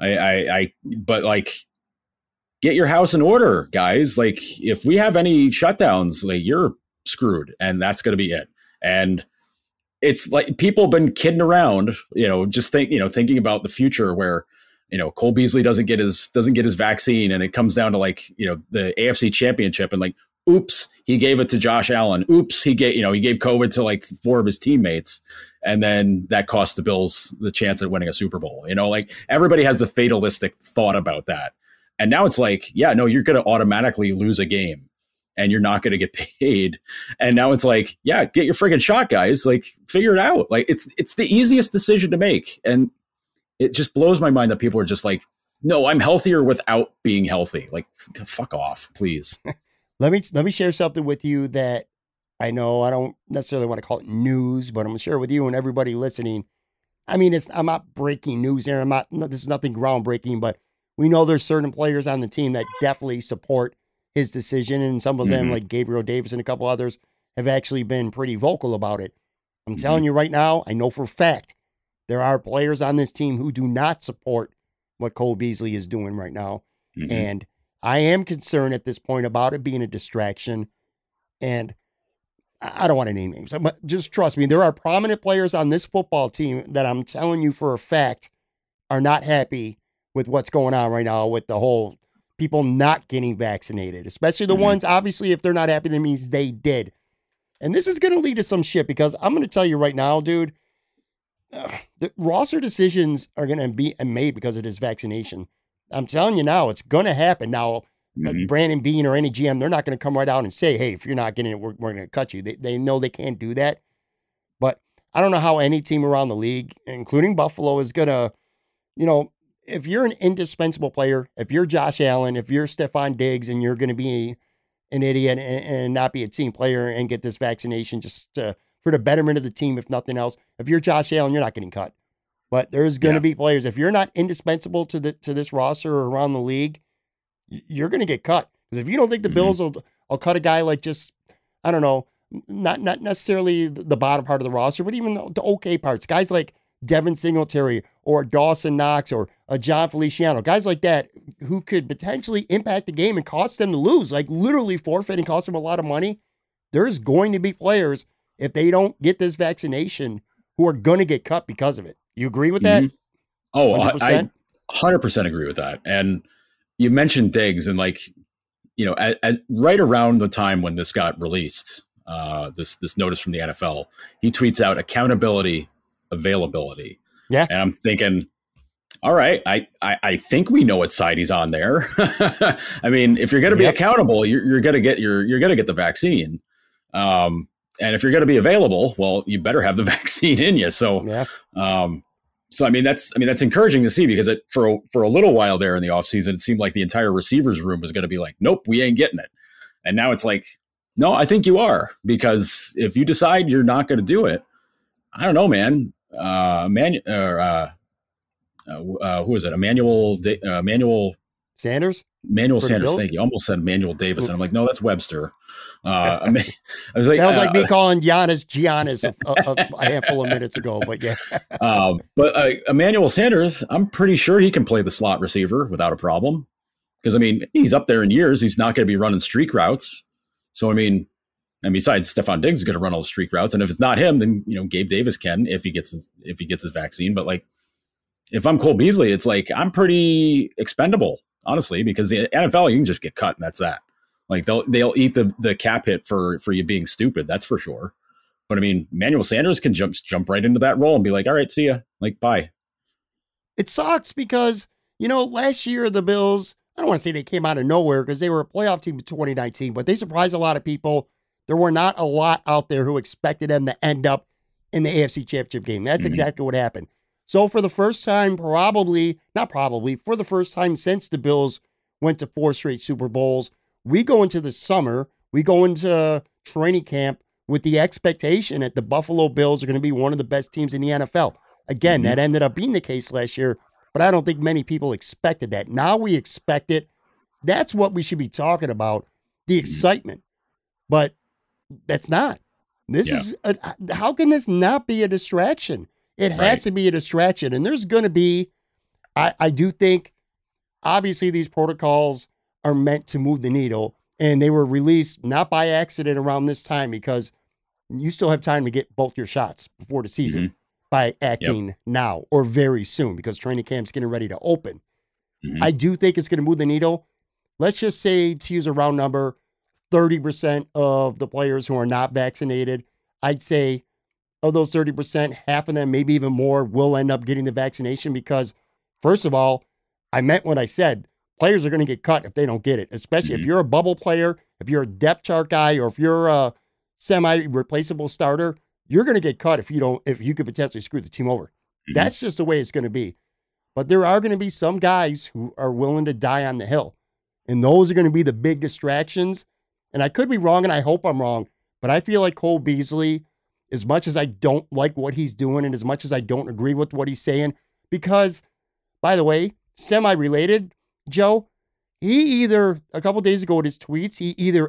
Speaker 3: But like, get your house in order, guys. Like if we have any shutdowns, like you're screwed, and that's going to be it. And it's like people have been kidding around, just thinking about the future where, Cole Beasley doesn't get his vaccine, and it comes down to like, the AFC Championship, and like, oops, he gave it to Josh Allen. Oops, he gave COVID to like 4 of his teammates, and then that cost the Bills the chance at winning a Super Bowl. Like everybody has the fatalistic thought about that, and now it's like, yeah, no, you're going to automatically lose a game, and you're not going to get paid. And now it's like, yeah, get your friggin' shot, guys. Like, figure it out. Like, it's the easiest decision to make. And it just blows my mind that people are just like, no, I'm healthier without being healthy. Like, fuck off, please.
Speaker 2: Let me share something with you that I know I don't necessarily want to call it news, but I'm going to share it with you and everybody listening. I mean, I'm not breaking news here. This is nothing groundbreaking, but we know there's certain players on the team that definitely support his decision, and some of them, like Gabriel Davis and a couple others, have actually been pretty vocal about it. I'm telling you right now, I know for a fact there are players on this team who do not support what Cole Beasley is doing right now. And I am concerned at this point about it being a distraction. And I don't want to name names, but just trust me, there are prominent players on this football team that I'm telling you for a fact are not happy with what's going on right now with the whole people not getting vaccinated, especially the ones, obviously, if they're not happy, that means they did. And this is going to lead to some shit, because I'm going to tell you right now, dude, the roster decisions are going to be made because of this vaccination. I'm telling you now, it's going to happen. Now, Brandon Beane or any GM, they're not going to come right out and say, hey, if you're not getting it, we're going to cut you. They know they can't do that. But I don't know how any team around the league, including Buffalo, is going to, if you're an indispensable player, if you're Josh Allen, if you're Stephon Diggs, and you're going to be an idiot and not be a team player and get this vaccination just for the betterment of the team, if nothing else, if you're Josh Allen, you're not getting cut. But there's going to be players, if you're not indispensable to this roster or around the league, you're going to get cut. Because if you don't think the Bills will cut a guy like just, I don't know, not necessarily the bottom part of the roster, but even the okay parts, guys like Devin Singletary or Dawson Knox or John Feliciano, guys like that who could potentially impact the game and cost them to lose, like literally forfeit and cost them a lot of money. There's going to be players, if they don't get this vaccination, who are going to get cut because of it. You agree with that?
Speaker 3: Oh, 100%? I 100% agree with that. And you mentioned Diggs, and like, right around the time when this got released, this notice from the NFL, he tweets out accountability, availability.
Speaker 2: Yeah.
Speaker 3: And I'm thinking, all right, I think we know what side he's on there. I mean, if you're going to be accountable, you're going to get the vaccine. And if you're going to be available, well, you better have the vaccine in you. So, so I mean, that's encouraging to see, because for a little while there in the offseason, it seemed like the entire receivers room was going to be like, nope, we ain't getting it. And now it's like, no, I think you are, because if you decide you're not going to do it, I don't know, man. Who is it? Emmanuel
Speaker 2: Sanders?
Speaker 3: Emmanuel Sanders, thank you. Almost said Emmanuel Davis, and I'm like, no, that's Webster. I was like,
Speaker 2: that was like me calling Giannis a handful of minutes ago, but yeah.
Speaker 3: But Emmanuel Sanders, I'm pretty sure he can play the slot receiver without a problem, because I mean, he's up there in years. He's not going to be running streak routes. So I mean, and besides, Stephon Diggs is going to run all the streak routes, and if it's not him, then Gabe Davis can if he gets his vaccine. But like, if I'm Cole Beasley, it's like I'm pretty expendable, honestly, because the NFL, you can just get cut and that's that. Like they'll eat the cap hit for you being stupid, that's for sure. But I mean, Emmanuel Sanders can jump right into that role and be like, all right, see ya, like bye.
Speaker 2: it sucks because, last year the Bills, I don't want to say they came out of nowhere because they were a playoff team in 2019, but they surprised a lot of people. There were not a lot out there who expected them to end up in the AFC Championship game. That's exactly what happened. So for the first time, for the first time since the Bills went to 4 straight Super Bowls, we go into the summer, we go into training camp with the expectation that the Buffalo Bills are going to be one of the best teams in the NFL. Again, that ended up being the case last year, but I don't think many people expected that. Now we expect it. That's what we should be talking about, the excitement. But that's not. This is, how can this not be a distraction? It has to be a distraction. And there's going to be, I do think, obviously these protocols are meant to move the needle, and they were released not by accident around this time because you still have time to get both your shots before the season by acting now or very soon because training camp's getting ready to open. I do think it's going to move the needle. Let's just say, to use a round number, 30% of the players who are not vaccinated, I'd say of those 30%, half of them, maybe even more, will end up getting the vaccination because, first of all, I meant what I said. Players are going to get cut if they don't get it, especially if you're a bubble player, if you're a depth chart guy, or if you're a semi-replaceable starter, you're going to get cut if you could potentially screw the team over. That's just the way it's going to be. But there are going to be some guys who are willing to die on the hill, and those are going to be the big distractions. And I could be wrong, and I hope I'm wrong, but I feel like Cole Beasley, as much as I don't like what he's doing and as much as I don't agree with what he's saying, because, by the way, semi-related, Joe, he either, a couple days ago with his tweets,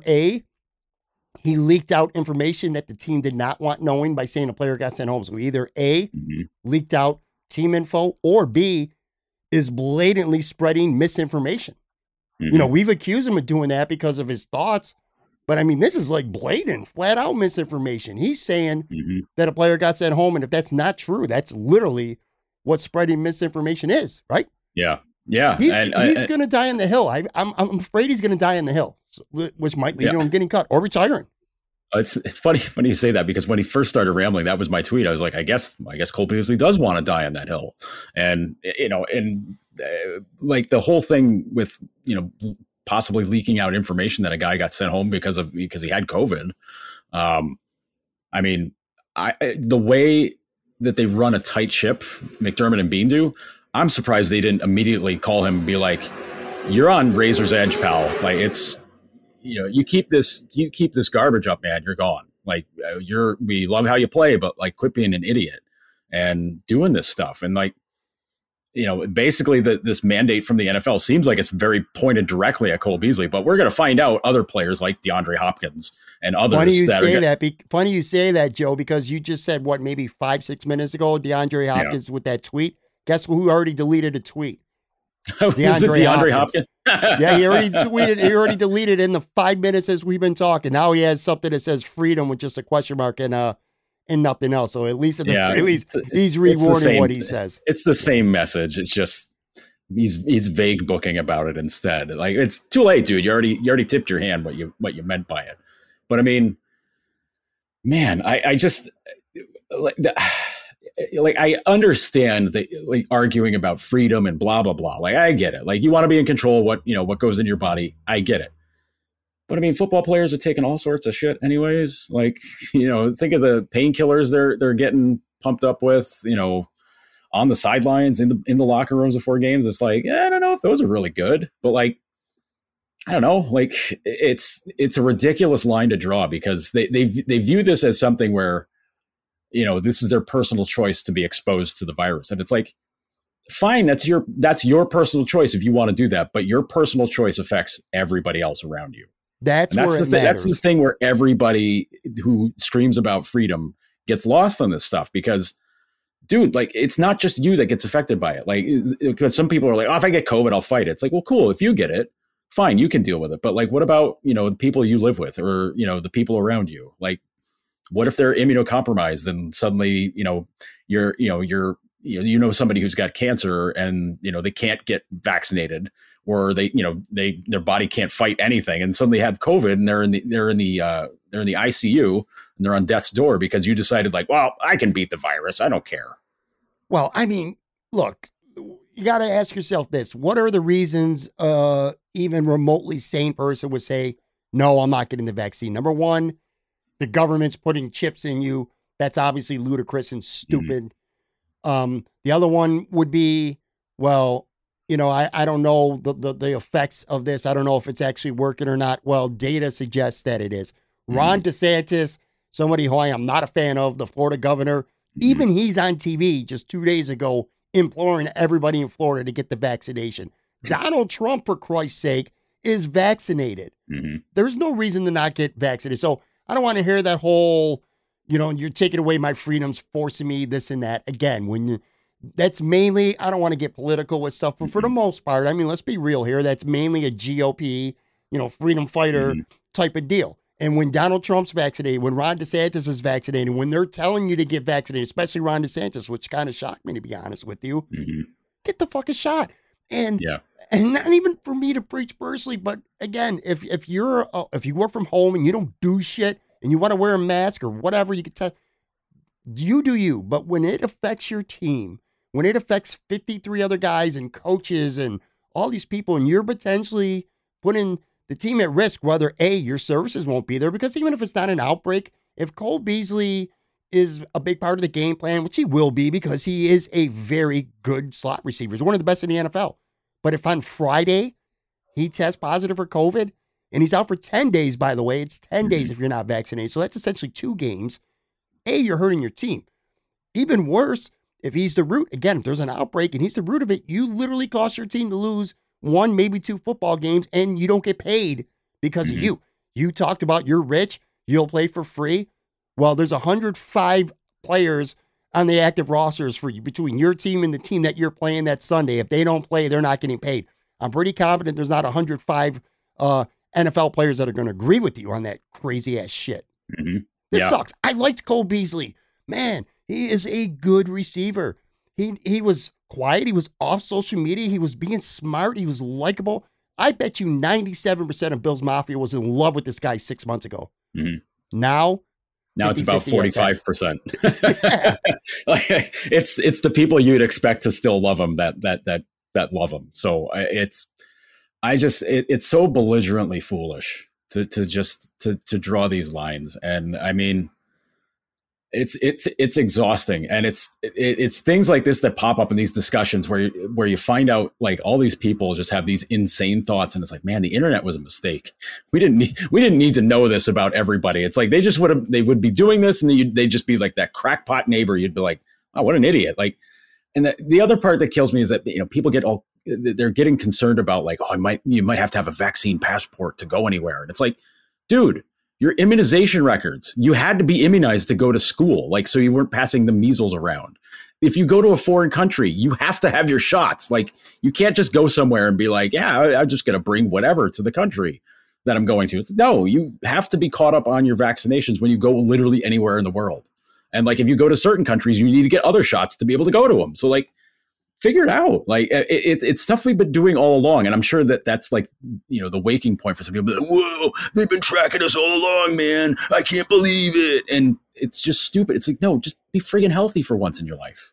Speaker 2: he leaked out information that the team did not want knowing by saying a player got sent home. So either A, leaked out team info, or B, is blatantly spreading misinformation. We've accused him of doing that because of his thoughts. But, I mean, this is like blatant, flat-out misinformation. He's saying that a player got sent home, and if that's not true, that's literally what spreading misinformation is, right?
Speaker 3: Yeah. Yeah.
Speaker 2: He's going to die on the hill. I'm afraid he's going to die on the hill, which might lead to him getting cut or retiring.
Speaker 3: It's funny you say that because when he first started rambling, that was my tweet. I was like, I guess Cole Beasley does want to die on that hill. And, like the whole thing with, possibly leaking out information that a guy got sent home because he had COVID. I mean, the way that they run a tight ship, McDermott and Bean do, I'm surprised they didn't immediately call him and be like, you're on razor's edge, pal. Like it's, you keep this garbage up, man, you're gone. Like we love how you play, but like quit being an idiot and doing this stuff. And like, basically this mandate from the NFL seems like it's very pointed directly at Cole Beasley, but we're going to find out other players like DeAndre Hopkins and others. Funny
Speaker 2: you say that, Joe, because you just said maybe 5-6 minutes ago, DeAndre Hopkins with that tweet. Guess who already deleted a tweet?
Speaker 3: DeAndre Hopkins.
Speaker 2: Yeah, he already tweeted. He already deleted in the 5 minutes as we've been talking. Now he has something that says freedom with just a question mark and nothing else. So at least he's rewording what he says.
Speaker 3: It's the same message. It's just he's vague booking about it instead. Like it's too late, dude. You already tipped your hand what you meant by it. But I mean, man, I just like I understand the arguing about freedom and blah blah blah. Like I get it. Like you want to be in control of what goes in your body. I get it. But I mean, football players are taking all sorts of shit anyways. Like, think of the painkillers they're getting pumped up with, on the sidelines in the locker rooms before games. It's like, I don't know if those are really good, but like, I don't know, like it's a ridiculous line to draw because they view this as something where, this is their personal choice to be exposed to the virus. And it's like, fine, that's your personal choice if you want to do that, but your personal choice affects everybody else around you. That's the thing where everybody who screams about freedom gets lost on this stuff because, dude, like it's not just you that gets affected by it. Like, because some people are like, oh, if I get COVID, I'll fight it. It's like, well, cool. If you get it, fine, you can deal with it. But like, what about, the people you live with or, the people around you? Like, what if they're immunocompromised and suddenly, you're somebody who's got cancer and, they can't get vaccinated or their body can't fight anything and suddenly have COVID and they're in the ICU and they're on death's door because you decided like, well, I can beat the virus. I don't care.
Speaker 2: Well, I mean, look, you got to ask yourself this. What are the reasons even remotely sane person would say, no, I'm not getting the vaccine? Number one, the government's putting chips in you. That's obviously ludicrous and stupid. The other one would be, well, I don't know the effects of this. I don't know if it's actually working or not. Well, data suggests that it is. Ron DeSantis, somebody who I am not a fan of, the Florida governor, even he's on TV just 2 days ago imploring everybody in Florida to get the vaccination. Donald Trump, for Christ's sake, is vaccinated. There's no reason to not get vaccinated. So I don't want to hear that whole, you're taking away my freedoms, forcing me this and that. Again, that's mainly, I don't want to get political with stuff, but for the most part, I mean, let's be real here. That's mainly a GOP, freedom fighter type of deal. And when Donald Trump's vaccinated, when Ron DeSantis is vaccinated, when they're telling you to get vaccinated, especially Ron DeSantis, which kind of shocked me, to be honest with you, get the fucking shot. And not even for me to preach personally, but again, if you work from home and you don't do shit and you want to wear a mask or whatever, you can tell, you do you. But when it affects your team, when it affects 53 other guys and coaches and all these people, and you're potentially putting the team at risk, whether A, your services won't be there, because even if it's not an outbreak, if Cole Beasley is a big part of the game plan, which he will be because he is a very good slot receiver, he's one of the best in the NFL. But if on Friday he tests positive for COVID, and he's out for 10 days, by the way, it's 10 days if you're not vaccinated. So that's essentially 2 games. A, you're hurting your team. Even worse, if he's the root, again, if there's an outbreak and he's the root of it, you literally cost your team to lose 1, maybe 2 football games, and you don't get paid because of you. You talked about you're rich, you'll play for free. Well, there's 105 players on the active rosters for you between your team and the team that you're playing that Sunday. If they don't play, they're not getting paid. I'm pretty confident there's not 105 NFL players that are going to agree with you on that crazy ass shit. This sucks. I liked Cole Beasley. Man, he is a good receiver. He was quiet. He was off social media. He was being smart. He was likable. I bet you 97% of Bills Mafia was in love with this guy 6 months ago. Now it's about 45%. It's the people you'd expect to still love him that love him. So it's so belligerently foolish to draw these lines. And I mean, it's exhausting, and it's things like this that pop up in these discussions where you find out like all these people just have these insane thoughts, and it's like, man, the internet was a mistake. We didn't need to know this about everybody. It's like they would be doing this, and they'd just be like that crackpot neighbor. You'd be like, oh, what an idiot! Like, and the other part that kills me is that people they're getting concerned about like, oh, you might have to have a vaccine passport to go anywhere, and it's like, dude. Your immunization records, you had to be immunized to go to school, like, so you weren't passing the measles around. If you go to a foreign country, you have to have your shots. Like, you can't just go somewhere and be like, yeah, I'm just going to bring whatever to the country that I'm going to. No, you have to be caught up on your vaccinations when you go literally anywhere in the world. And like, if you go to certain countries, you need to get other shots to be able to go to them. So like, figure it out. Like it's stuff we've been doing all along. And I'm sure that's like, the waking point for some people. Like, whoa, they've been tracking us all along, man. I can't believe it. And it's just stupid. It's like, no, just be friggin' healthy for once in your life.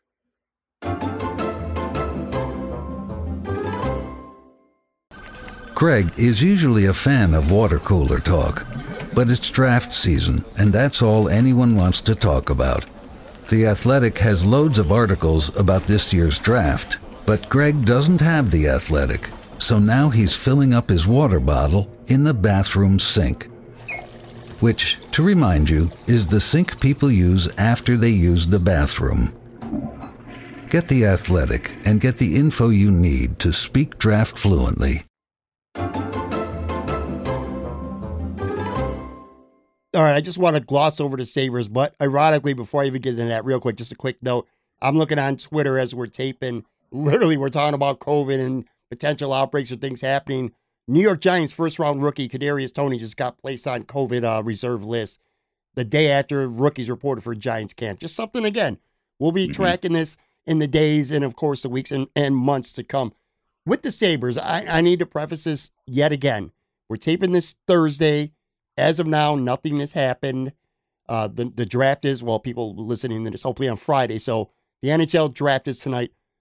Speaker 4: Greg is usually a fan of water cooler talk, but it's draft season, and that's all anyone wants to talk about. The Athletic has loads of articles about this year's draft, but Greg doesn't have The Athletic, so now he's filling up his water bottle in the bathroom sink, which, to remind you, is the sink people use after they use the bathroom. Get The Athletic and get the info you need to speak draft fluently.
Speaker 2: All right, I just want to gloss over the Sabres, but ironically, before I even get into that real quick, just a quick note. I'm looking on Twitter as we're taping. Literally, we're talking about COVID and potential outbreaks or things happening. New York Giants first-round rookie Kadarius Toney just got placed on COVID reserve list the day after rookies reported for Giants camp. Just something, again, we'll be tracking this in the days and, of course, the weeks and months to come. With the Sabres, I need to preface this yet again. We're taping this Thursday. As of now, nothing has happened. The draft is, well, people listening to this hopefully on Friday. So the NHL draft is tonight.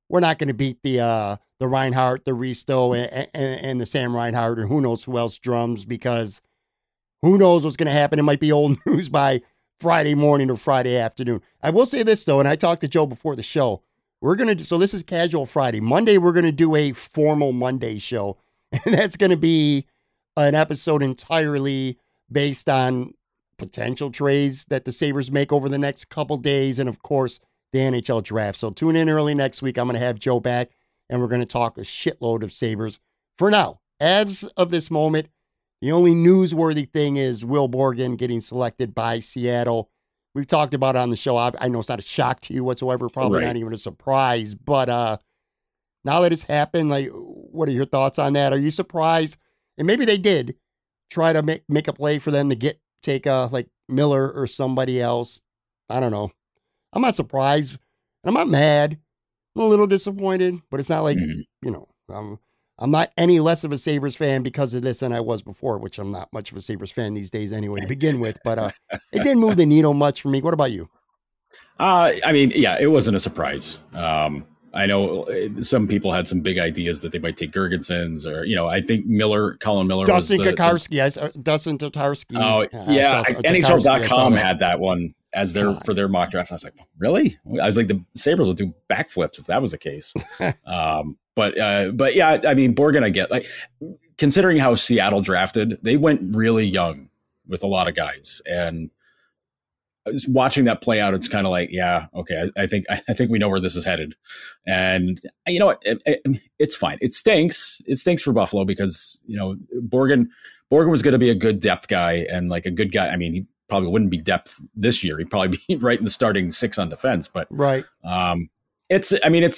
Speaker 2: we're not going to beat the Reinhardt, the Risto, and the Sam Reinhardt, or who knows who else drums, because who knows what's going to happen. It might be old news by Friday morning or Friday afternoon. I will say this, though, and I talked to Joe before the show. So this is Casual Friday. Monday, we're going to do a formal Monday show. And that's going to be an episode entirely based on potential trades that the Sabres make over the next couple days. And of course, the NHL draft. So tune in early next week. I'm going to have Joe back and we're going to talk a shitload of Sabres. For now, as of this moment, the only newsworthy thing is Will Borgen getting selected by Seattle. We've talked about it on the show. I know it's not a shock to you whatsoever, probably not even a surprise, but now that it's happened, like, what are your thoughts on that? Are you surprised? And maybe they did try to make a play for them to take like Miller or somebody else. I don't know. I'm not surprised. I'm not mad. I'm a little disappointed, but it's not like, I'm not any less of a Sabres fan because of this than I was before, which I'm not much of a Sabres fan these days anyway to begin with, but it didn't move the needle much for me. What about you?
Speaker 3: I mean, yeah, it wasn't a surprise. I know some people had some big ideas that they might take Girgensons or, I think Colin Miller
Speaker 2: Dustin Tokarski. Dustin Tokarski.
Speaker 3: Oh, yeah. NHL.com had that one as for their mock draft. And I was like, really? I was like, the Sabres will do backflips if that was the case. But yeah, I mean, Borgen, I get, like, considering how Seattle drafted, they went really young with a lot of guys, and watching that play out, it's kind of like, yeah, okay, I think we know where this is headed, and you know what, it's fine. It stinks for Buffalo because Borgen was going to be a good depth guy and like a good guy. I mean, he probably wouldn't be depth this year. He'd probably be right in the starting six on defense, but
Speaker 2: right.
Speaker 3: It's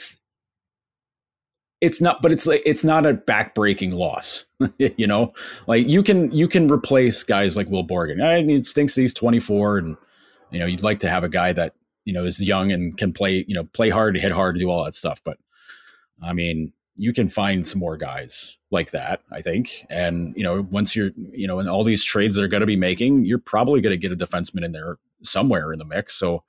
Speaker 3: not a backbreaking loss, like you can replace guys like Will Borgen. I mean, it stinks that he's 24 and, you'd like to have a guy that, is young and can play hard, hit hard, do all that stuff. But I mean, you can find some more guys like that, I think. And, once you're, in all these trades they're going to be making, you're probably going to get a defenseman in there somewhere in the mix. So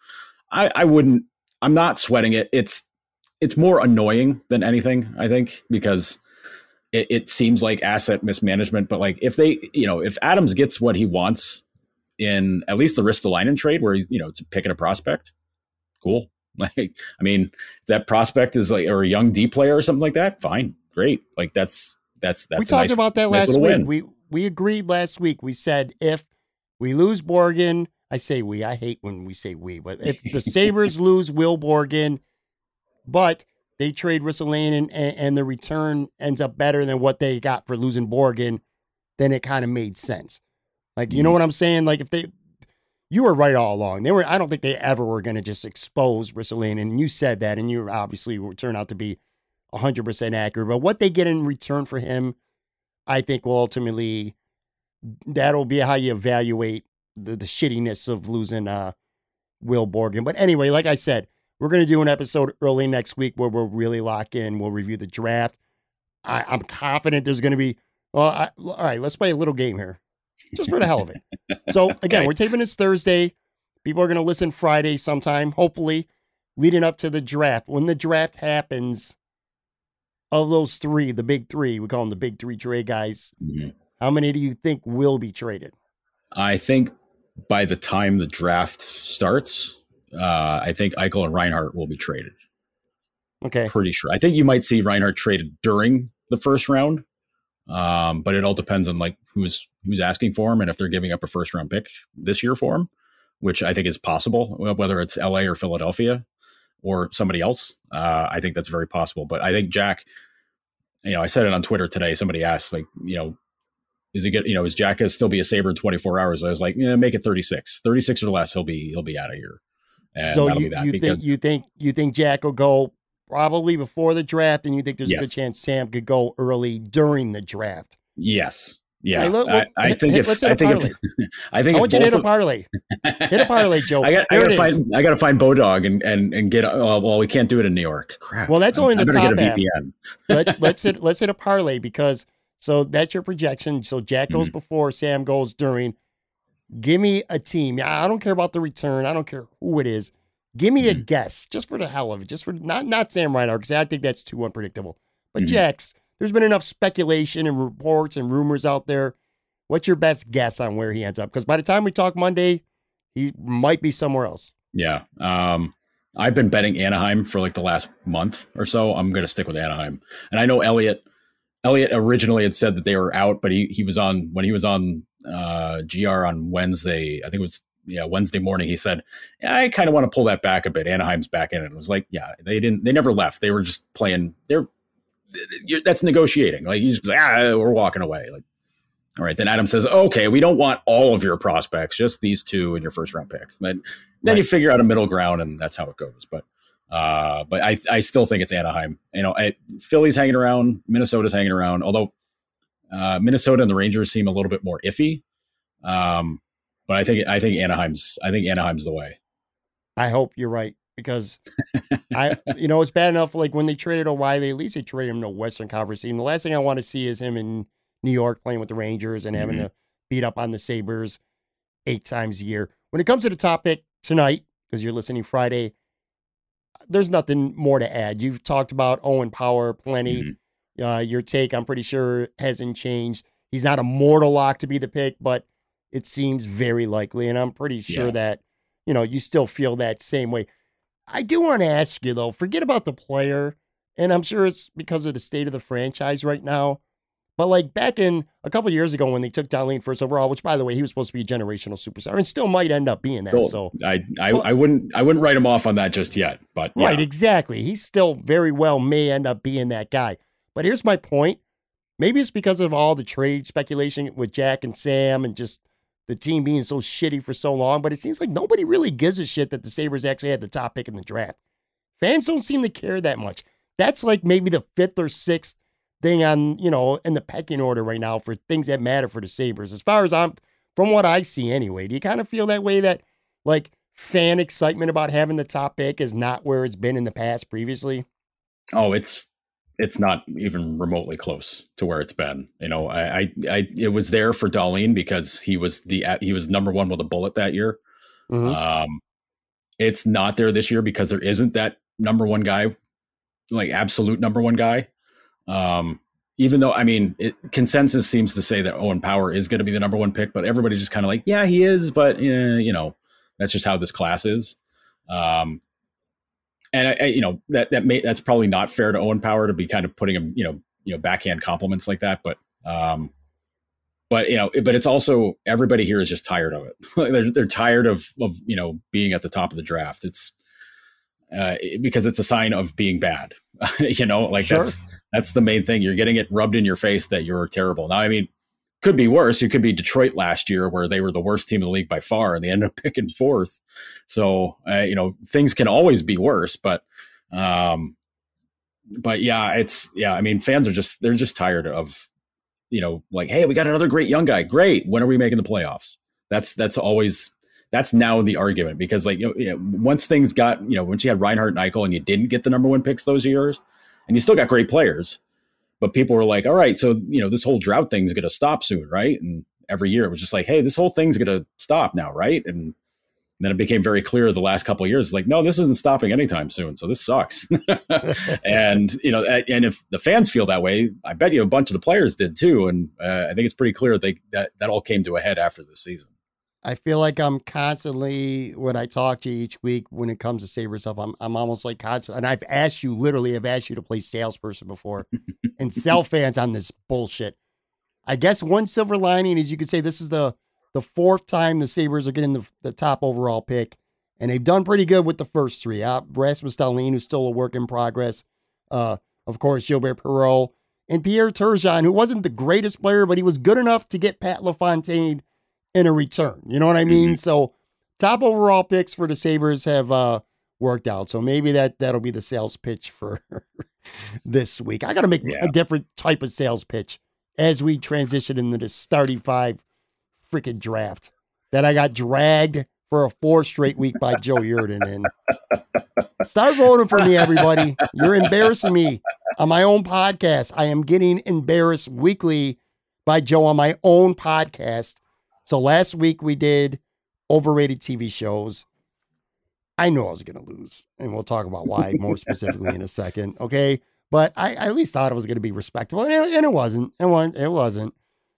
Speaker 3: I'm not sweating it. It's more annoying than anything, I think, because it seems like asset mismanagement. But like if Adams gets what he wants in at least the Ristolainen trade where he's, it's picking a prospect, cool. Like, I mean, if that prospect is like, or a young D player or something like that, fine, great. Like that's
Speaker 2: we talked about that last week. We agreed last week. We said if we lose Borgen, I say we. I hate when we say we, but if the Sabres lose Will Borgen, but they trade Ristolainen and the return ends up better than what they got for losing Borgen, then it kind of made sense. Like, you know what I'm saying? Like you were right all along. I don't think they ever were going to just expose Ristolainen, and you said that, and you obviously turned out to be 100% accurate. But what they get in return for him, I think will ultimately, that'll be how you evaluate the shittiness of losing Will Borgen. But anyway, like I said, we're going to do an episode early next week where we'll really lock in. We'll review the draft. I'm confident there's going to be, all right, let's play a little game here, just for the hell of it. So again, We're taping this Thursday. People are going to listen Friday sometime, hopefully, leading up to the draft. When the draft happens, of those three, the big three, we call them the big three trade guys, how many do you think will be traded?
Speaker 3: I think by the time the draft starts, I think Eichel and Reinhardt will be traded.
Speaker 2: Okay.
Speaker 3: Pretty sure. I think you might see Reinhardt traded during the first round. But it all depends on like who's asking for him and if they're giving up a first round pick this year for him, which I think is possible, whether it's LA or Philadelphia or somebody else. I think that's very possible. But I think Jack, I said it on Twitter today. Somebody asked, like, is he get, is Jack going to still be a Sabre in 24 hours? I was like, make it 36 or less. He'll be out of here. And
Speaker 2: so you think Jack will go probably before the draft, and you think there's a good chance Sam could go early during the draft?
Speaker 3: Yes. Yeah.
Speaker 2: Hey,
Speaker 3: I want you
Speaker 2: to hit a parlay. Hit a parlay, Joe.
Speaker 3: I gotta find Bodog and get. Well, we can't do it in New York. Crap.
Speaker 2: Well, that's only the top
Speaker 3: half.
Speaker 2: let's hit a parlay, because so that's your projection. So Jack goes before, Sam goes during. Give me a team. I don't care about the return. I don't care who it is. Give me a guess, just for the hell of it, just for not Sam Reinhart, because I think that's too unpredictable. But Jax, there's been enough speculation and reports and rumors out there. What's your best guess on where he ends up? Because by the time we talk Monday, he might be somewhere else.
Speaker 3: Yeah. I've been betting Anaheim for like the last month or so. I'm going to stick with Anaheim. And I know Elliot originally had said that they were out, but he was on, when he was on GR on Wednesday, I think it was, Wednesday morning, he said, yeah, I kind of want to pull that back a bit. Anaheim's back in it. It was like, yeah, they never left. They were just playing. That's negotiating. Like, you just like, we're walking away. Like, all right. Then Adam says, okay, we don't want all of your prospects, just these two in your first round pick. But then you figure out a middle ground, and that's how it goes. But I still think it's Anaheim. Philly's hanging around, Minnesota's hanging around, although Minnesota and the Rangers seem a little bit more iffy. But I think Anaheim's the way.
Speaker 2: I hope you're right, because it's bad enough. Like when they traded O'Reilly, at least they traded him to a Western Conference team. The last thing I want to see is him in New York playing with the Rangers and having to beat up on the Sabres 8 times a year. When it comes to the topic tonight, because you're listening Friday, there's nothing more to add. You've talked about Owen Power plenty. Your take, I'm pretty sure, hasn't changed. He's not a mortal lock to be the pick, but it seems very likely, and I'm pretty sure that, you still feel that same way. I do want to ask you, though, forget about the player, and I'm sure it's because of the state of the franchise right now, but like back in a couple of years ago when they took Dahlin first overall, which, by the way, he was supposed to be a generational superstar and still might end up being that. So
Speaker 3: I wouldn't write him off on that just yet, but yeah.
Speaker 2: Right, exactly. He still very well may end up being that guy. But here's my point. Maybe it's because of all the trade speculation with Jack and Sam and just the team being so shitty for so long, but it seems like nobody really gives a shit that the Sabres actually had the top pick in the draft. Fans don't seem to care that much. That's like maybe the 5th or 6th thing on, in the pecking order right now for things that matter for the Sabres. As far as from what I see anyway, do you kind of feel that way, that like fan excitement about having the top pick is not where it's been in the past previously?
Speaker 3: Oh, it's not even remotely close to where it's been. It was there for Dahlin because he was number one with a bullet that year. It's not there this year because there isn't that number one guy, like absolute number one guy. Even though, consensus seems to say that Owen Power is going to be the number one pick, but everybody's just kind of like, yeah, he is, but that's just how this class is. And that's probably not fair to Owen Power to be kind of putting him, backhand compliments like that. But it's also, everybody here is just tired of it. they're tired of being at the top of the draft. It's because it's a sign of being bad. Sure. That's the main thing. You're getting it rubbed in your face that you're terrible. Now, could be worse. You could be Detroit last year where they were the worst team in the league by far and they ended up picking 4th. So, things can always be worse, but yeah, fans they're just tired of, like, hey, we got another great young guy. Great. When are we making the playoffs? That's now the argument because once things got, once you had Reinhart and Eichel and you didn't get the number one picks those years and you still got great players, but people were like, all right, so, this whole drought thing is going to stop soon. Right. And every year it was just like, hey, this whole thing's going to stop now. Right. And then it became very clear the last couple of years, like, no, this isn't stopping anytime soon. So this sucks. And, and if the fans feel that way, I bet you a bunch of the players did too. And I think it's pretty clear that all came to a head after this season.
Speaker 2: I feel like I'm constantly, when I talk to you each week, when it comes to Sabres stuff, I'm almost like constant. And I've asked you to play salesperson before and sell fans on this bullshit. I guess one silver lining is you could say this is the 4th time the Sabres are getting the top overall pick. And they've done pretty good with the first 3. Rasmus Dahlin, who's still a work in progress. Of course, Gilbert Perreault. And Pierre Turgeon, who wasn't the greatest player, but he was good enough to get Pat LaFontaine in a return. You know what I mean? So top overall picks for the Sabres have worked out. So maybe that'll be the sales pitch for this week. I got to make a different type of sales pitch as we transition into the starting 5 freaking draft that I got dragged for a 4th straight week by Joe Yerdon. And start voting for me, everybody. You're embarrassing me on my own podcast. I am getting embarrassed weekly by Joe on my own podcast. So last week we did overrated TV shows. I knew I was going to lose, and we'll talk about why more specifically in a second. Okay. But I at least thought it was going to be respectable, and it wasn't. It wasn't.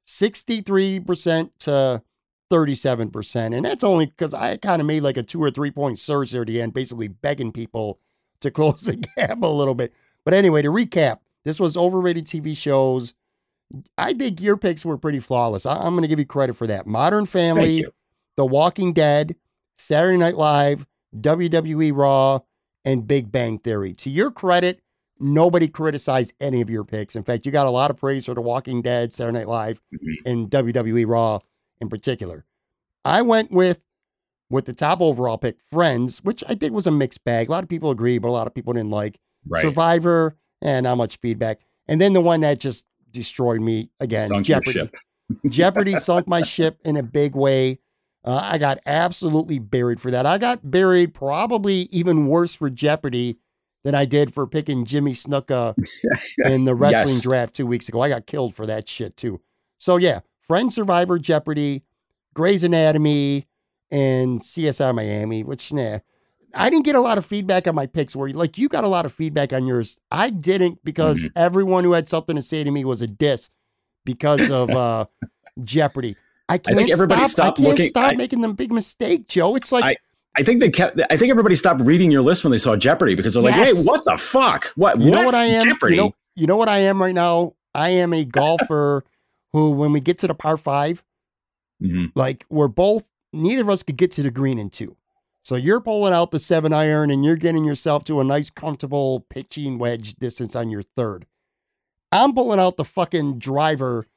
Speaker 2: 63% to 37%. And that's only because I kind of made like a 2 or 3 point surge there at the end, basically begging people to close the gap a little bit. But anyway, to recap, this was overrated TV shows. I think your picks were pretty flawless. I'm going to give you credit for that. Modern Family, The Walking Dead, Saturday Night Live, WWE Raw, and Big Bang Theory. To your credit, nobody criticized any of your picks. In fact, you got a lot of praise for The Walking Dead, Saturday Night Live, and WWE Raw in particular. I went with the top overall pick, Friends, which I think was a mixed bag. A lot of people agree, but a lot of people didn't like.
Speaker 3: Right.
Speaker 2: Survivor, and not much feedback. And then the one that just destroyed me again,
Speaker 3: Sunk
Speaker 2: Jeopardy. Jeopardy sunk my ship in a big way. I got absolutely buried for that. I got buried probably even worse for Jeopardy than I did for picking Jimmy Snuka in the wrestling draft 2 weeks ago. I got killed for that shit too. So yeah, Friends, Survivor, Jeopardy, Grey's Anatomy, and CSI Miami, which I didn't get a lot of feedback on my picks where like you got a lot of feedback on yours. I didn't because everyone who had something to say to me was a diss because of Jeopardy. I think everybody stopped making the big mistake, Joe. It's like
Speaker 3: I think everybody stopped reading your list when they saw Jeopardy because they're like, hey, what the fuck? What I am?
Speaker 2: Jeopardy? You know what I am right now? I am a golfer who, when we get to the par 5, like neither of us could get to the green in 2. So you're pulling out the 7-iron and you're getting yourself to a nice, comfortable pitching wedge distance on your 3rd. I'm pulling out the fucking driver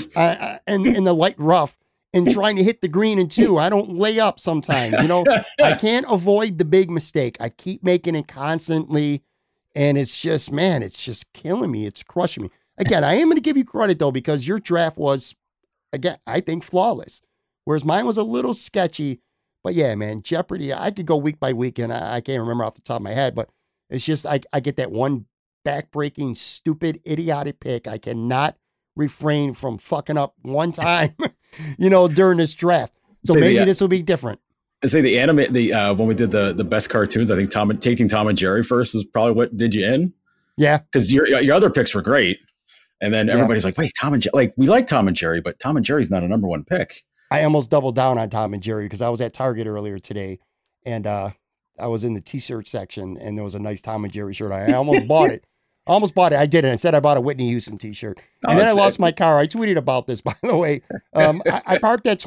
Speaker 2: in the light rough and trying to hit the green in 2. I don't lay up sometimes, I can't avoid the big mistake. I keep making it constantly. And it's just killing me. It's crushing me. Again, I am going to give you credit though, because your draft was, again, I think flawless. Whereas mine was a little sketchy. But yeah, man, Jeopardy, I could go week by week and I can't remember off the top of my head, but it's just, I get that one backbreaking, stupid, idiotic pick. I cannot refrain from fucking up one time, during this draft. So maybe this will be different.
Speaker 3: I say when we did the best cartoons, I think taking Tom and Jerry first is probably what did you in.
Speaker 2: Yeah.
Speaker 3: Because your other picks were great. And then everybody's like, wait, Tom and Jerry, like we like Tom and Jerry, but Tom and Jerry's not a number 1 pick.
Speaker 2: I almost doubled down on Tom and Jerry because I was at Target earlier today and I was in the t-shirt section and there was a nice Tom and Jerry shirt. I almost bought it. I did it. I said I bought a Whitney Houston t-shirt. And then I lost my car. I tweeted about this, by the way. I parked at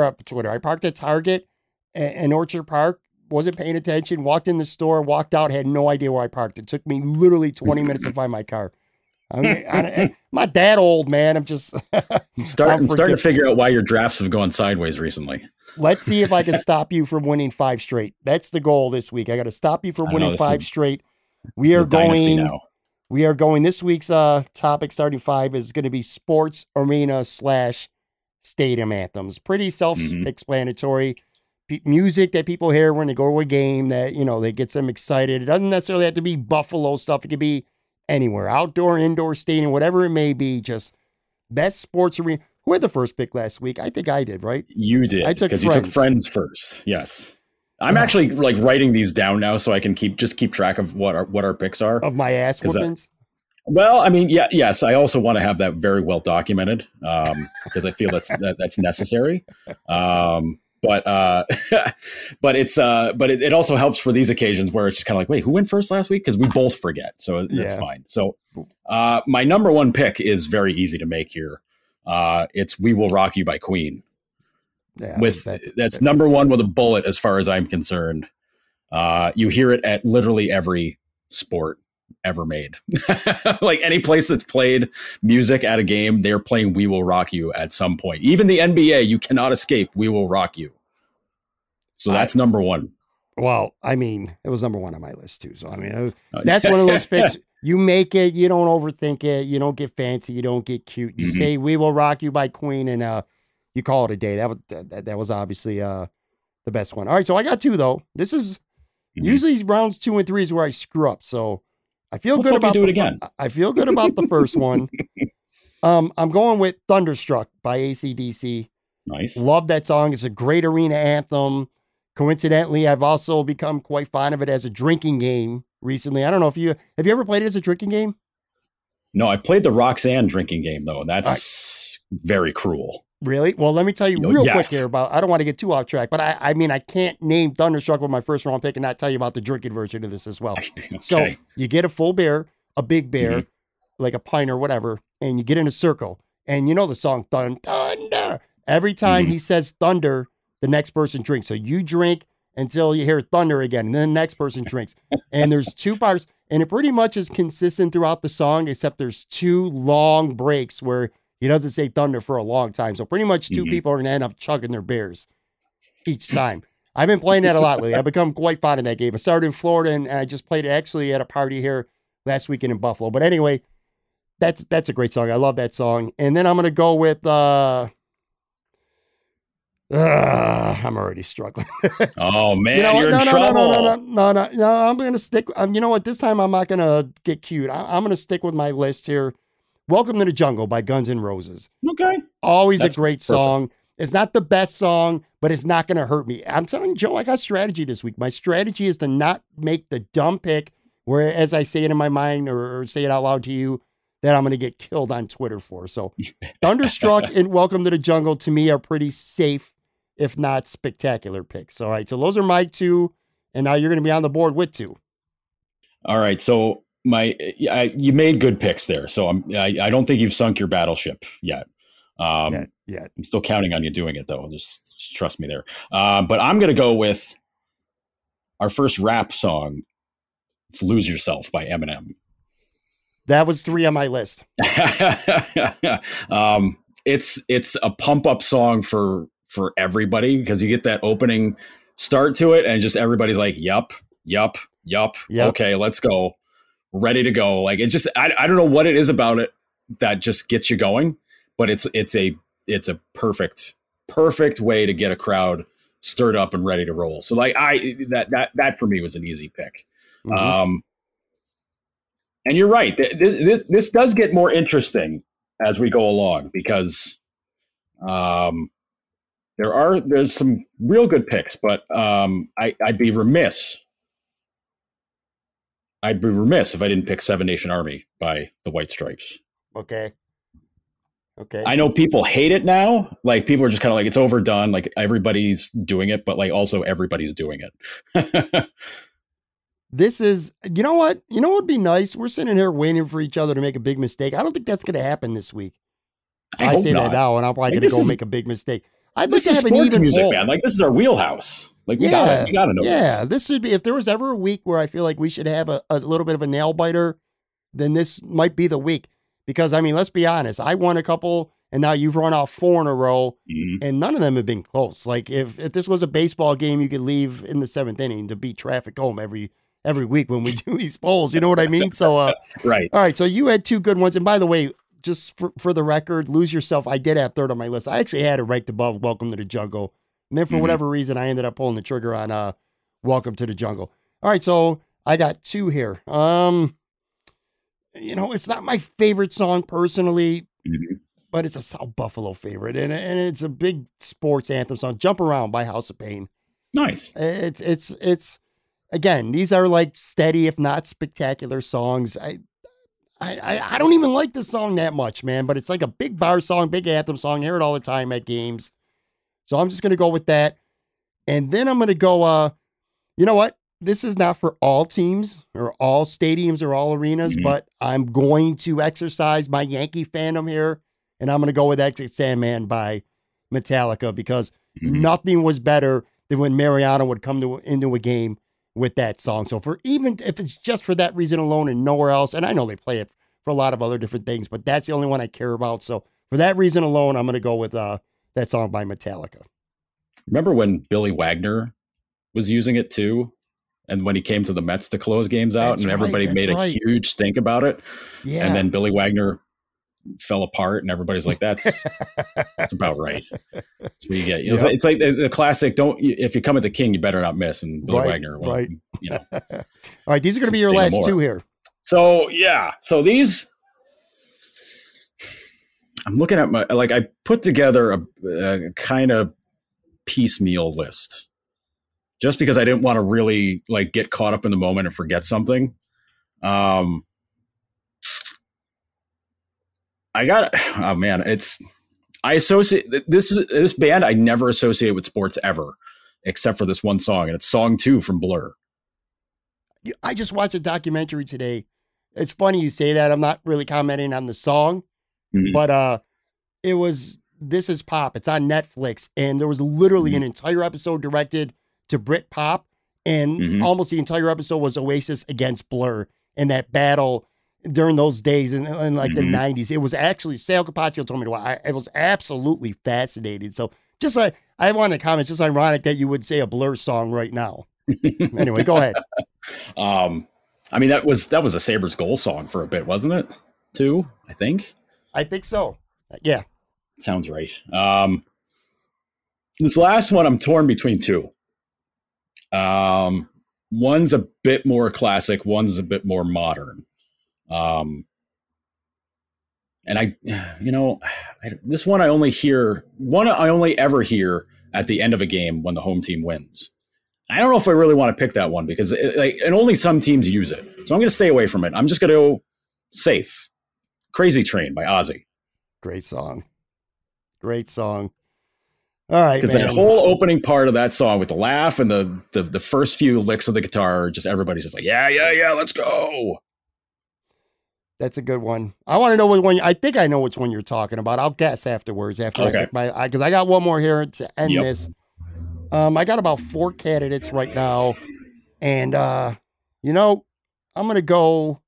Speaker 2: I parked at Target in Orchard Park, wasn't paying attention, walked in the store, walked out, had no idea where I parked. It took me literally 20 minutes to find my car. I'm not that old, man. I'm just
Speaker 3: I'm starting to figure out why your drafts have gone sideways recently.
Speaker 2: Let's see if I can stop you from winning 5 straight. That's the goal this week. I got to stop you from winning 5 straight. We are going this week's topic starting 5 is going to be sports arena / stadium anthems. Pretty self-explanatory. Music that people hear when they go to a game that, that gets them excited. It doesn't necessarily have to be Buffalo stuff. It could be anywhere, outdoor, indoor, stadium, whatever it may be, just best sports arena. Who had the first pick last week? I think I did, right?
Speaker 3: You did, because you took Friends first. Yes. I'm actually like writing these down now so I can keep track of what our picks are.
Speaker 2: Of my ass whoopings?
Speaker 3: Well, I mean, yes. I also want to have that very well documented because I feel that's necessary. But it also helps for these occasions where it's just kind of like, wait, who went first last week? Because we both forget. So that's fine. So my number 1 pick is very easy to make here. It's We Will Rock You by Queen. Yeah, that's number 1 with a bullet as far as I'm concerned. You hear it at literally every sport ever made. Like any place that's played music at a game, they're playing We Will Rock You at some point. Even the NBA, you cannot escape We Will Rock You. So that's number 1.
Speaker 2: Well, I mean, it was number 1 on my list too. So I mean, that's one of those picks. You make it, you don't overthink it, you don't get fancy, you don't get cute. You say We Will Rock You by Queen and you call it a day. That was obviously the best one. All right, so I got 2 though. This is usually rounds 2 and 3 is where I screw up. So I feel good about I feel good about the first one. I'm going with Thunderstruck by AC/DC.
Speaker 3: Nice.
Speaker 2: Love that song. It's a great arena anthem. Coincidentally, I've also become quite fond of it as a drinking game recently. I don't know if have you ever played it as a drinking game?
Speaker 3: No, I played the Roxanne drinking game though, and that's very cruel.
Speaker 2: Really? Well, let me tell you real quick here about, I don't want to get too off track, but I mean, I can't name Thunderstruck with my first round pick and not tell you about the drinking version of this as well.
Speaker 3: Okay.
Speaker 2: So you get a full bear, a big bear, like a pint or whatever, and you get in a circle. And you know the song Thunder. Every time he says thunder, the next person drinks. So you drink until you hear thunder again, and then the next person drinks. And there's 2 parts, and it pretty much is consistent throughout the song, except there's 2 long breaks where he doesn't say thunder for a long time. So pretty much 2 people are going to end up chugging their beers each time. I've been playing that a lot lately. I've become quite fond of that game. I started in Florida, and I just played it actually at a party here last weekend in Buffalo. But anyway, that's a great song. I love that song. And then I'm going to go with, I'm already struggling.
Speaker 3: Oh man, you're in trouble.
Speaker 2: No, I'm going to stick. You know what? This time I'm not going to get cute. I'm going to stick with my list here. Welcome to the Jungle by Guns N' Roses.
Speaker 3: Okay.
Speaker 2: Always a great song. It's not the best song, but it's not going to hurt me. I'm telling you, Joe, I got strategy this week. My strategy is to not make the dumb pick where, as I say it in my mind or say it out loud to you, that I'm going to get killed on Twitter for. So Thunderstruck and Welcome to the Jungle to me are pretty safe, if not spectacular picks. All right. So those are my 2. And now you're going to be on the board with 2.
Speaker 3: All right. So you made good picks there. So I don't think you've sunk your battleship yet.
Speaker 2: Yeah.
Speaker 3: I'm still counting on you doing it though. Just trust me there. But I'm going to go with our first rap song. It's Lose Yourself by Eminem.
Speaker 2: That was 3 on my list.
Speaker 3: It's a pump up song for everybody because you get that opening start to it and just everybody's like, yup. Okay, let's go. Ready to go. Like it just, I don't know what it is about it that just gets you going, but it's a perfect way to get a crowd stirred up and ready to roll. So like that for me was an easy pick. And you're right. This does get more interesting as we go along because there's some real good picks, but I'd be remiss if I didn't pick Seven Nation Army by the White Stripes.
Speaker 2: Okay.
Speaker 3: I know people hate it now. Like people are just kind of like, it's overdone. Like everybody's doing it, but like also everybody's doing it.
Speaker 2: This is, you know what would be nice? We're sitting here waiting for each other to make a big mistake. I don't think that's going to happen this week. I say that now, and I'm probably going to go make a big mistake. I'd like to have an even
Speaker 3: music,
Speaker 2: poll.
Speaker 3: Man. Like this is our wheelhouse. Like we gotta know.
Speaker 2: Yeah, this should be. If there was ever a week where I feel like we should have a little bit of a nail biter, then this might be the week. Because I mean, let's be honest. I won a couple, and now you've run off 4 in a row, and none of them have been close. Like if this was a baseball game, you could leave in the 7th inning to beat traffic home every week when we do these polls. You know what I mean? So
Speaker 3: right.
Speaker 2: All right. So you had 2 good ones, and by the way, just for the record, Lose Yourself, I did have 3rd on my list. I actually had it ranked above Welcome to the Jungle. And then for whatever reason, I ended up pulling the trigger on Welcome to the Jungle. All right, so I got 2 here. It's not my favorite song personally, but it's a South Buffalo favorite. And it's a big sports anthem song, Jump Around by House of Pain.
Speaker 3: Nice.
Speaker 2: It's again, these are like steady, if not spectacular songs. I don't even like this song that much, man, but it's like a big bar song, big anthem song. I hear it all the time at games. So I'm just going to go with that. And then I'm going to go, you know what? This is not for all teams or all stadiums or all arenas, but I'm going to exercise my Yankee fandom here. And I'm going to go with Exit Sandman by Metallica because nothing was better than when Mariano would come into a game with that song. So even if it's just for that reason alone and nowhere else, and I know they play it for a lot of other different things, but that's the only one I care about. So for that reason alone, I'm going to go with that song by Metallica.
Speaker 3: Remember when Billy Wagner was using it too? And when he came to the Mets to close games out and everybody made a huge stink about it. Yeah. And then Billy Wagner fell apart and everybody's like, that's about right. That's what you get. It's like a classic. If you come at the king, you better not miss. And Billy Wagner. Well,
Speaker 2: right. All right. These are going to be your last 2 here.
Speaker 3: So yeah. So these, I'm looking at I put together a kind of piecemeal list. just because I didn't want to really like get caught up in the moment and forget something. I got, oh man, I associate this band. I never associate with sports ever, except for this one song, and it's song 2 from Blur.
Speaker 2: I just watched a documentary today. It's funny you say that. I'm not really commenting on the song, but it was This Is Pop. It's on Netflix, and there was literally an entire episode directed to Brit Pop, and almost the entire episode was Oasis against Blur and that battle during those days in like the 90s. It was actually, Sal Capaccio told me to watch. It was absolutely fascinating. So just I want to comment, just ironic that you would say a Blur song right now. Anyway, go ahead.
Speaker 3: I mean, that was a Sabres goal song for a bit, wasn't it? Too, I think
Speaker 2: so. Yeah.
Speaker 3: Sounds right. This last one, I'm torn between 2. One's a bit more classic, one's a bit more modern. And this one I only ever hear at the end of a game when the home team wins. I don't know if I really want to pick that one because and only some teams use it. So I'm going to stay away from it. I'm just going to go safe. Crazy Train by Ozzy.
Speaker 2: Great song. All right,
Speaker 3: because that whole opening part of that song with the laugh and the first few licks of the guitar, just everybody's just like, yeah, let's go.
Speaker 2: That's a good one. I want to know what one. I think I know which one you're talking about. I'll guess afterwards. I pick because I got one more here to end this. I got about 4 candidates right now, and I'm gonna go.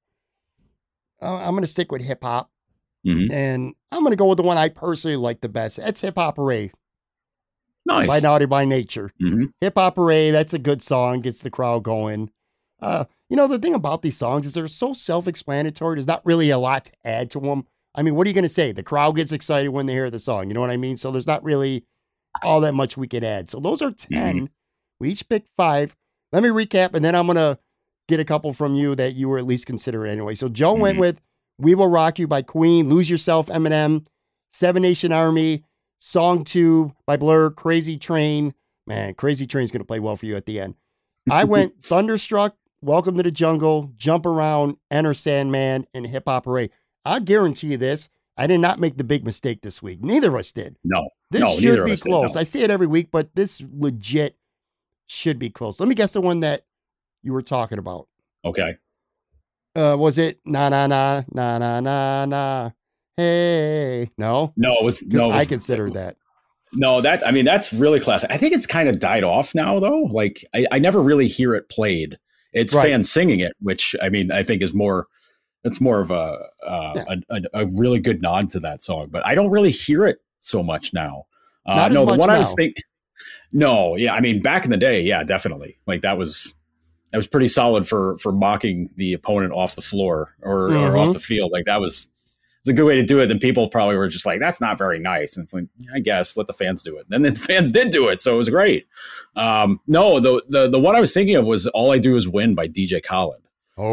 Speaker 2: I'm gonna stick with hip hop, and I'm gonna go with the one I personally like the best. That's Hip Hop Hooray.
Speaker 3: Nice.
Speaker 2: By Naughty by Nature. Hip Hop Hooray, that's a good song, gets the crowd going. The thing about these songs is they're so self-explanatory. There's not really a lot to add to them. I mean, what are you going to say? The crowd gets excited when they hear the song. You know what I mean? So there's not really all that much we can add. So those are 10. We each picked 5. Let me recap, and then I'm going to get a couple from you that you were at least considering anyway. So Joe went with We Will Rock You by Queen, Lose Yourself, Eminem, Seven Nation Army, Song 2 by Blur, Crazy Train. Man, Crazy Train's going to play well for you at the end. I went Thunderstruck, Welcome to the Jungle, Jump Around, Enter Sandman, and Hip Hop Hooray. I guarantee you this. I did not make the big mistake this week. Neither of us did. This should be close. I say it every week, but this legit should be close. Let me guess the one that you were talking about.
Speaker 3: Okay.
Speaker 2: Was it Na Na Na Na Na Na Na? Hey, no.
Speaker 3: It was.
Speaker 2: I consider that.
Speaker 3: No, that's really classic. I think it's kind of died off now, though. Like I never really hear it played. It's fans singing it, which I think is more. It's more of a really good nod to that song, but I don't really hear it so much now.
Speaker 2: Not as much
Speaker 3: one
Speaker 2: now.
Speaker 3: I was thinking. No, yeah, back in the day, yeah, definitely. Like that was pretty solid for mocking the opponent off the floor or off the field. Like it's a good way to do it. Then people probably were just like, that's not very nice. And it's like, I guess let the fans do it. And then the fans did do it. So it was great. No, the one I was thinking of was All I Do Is Win by DJ Khaled.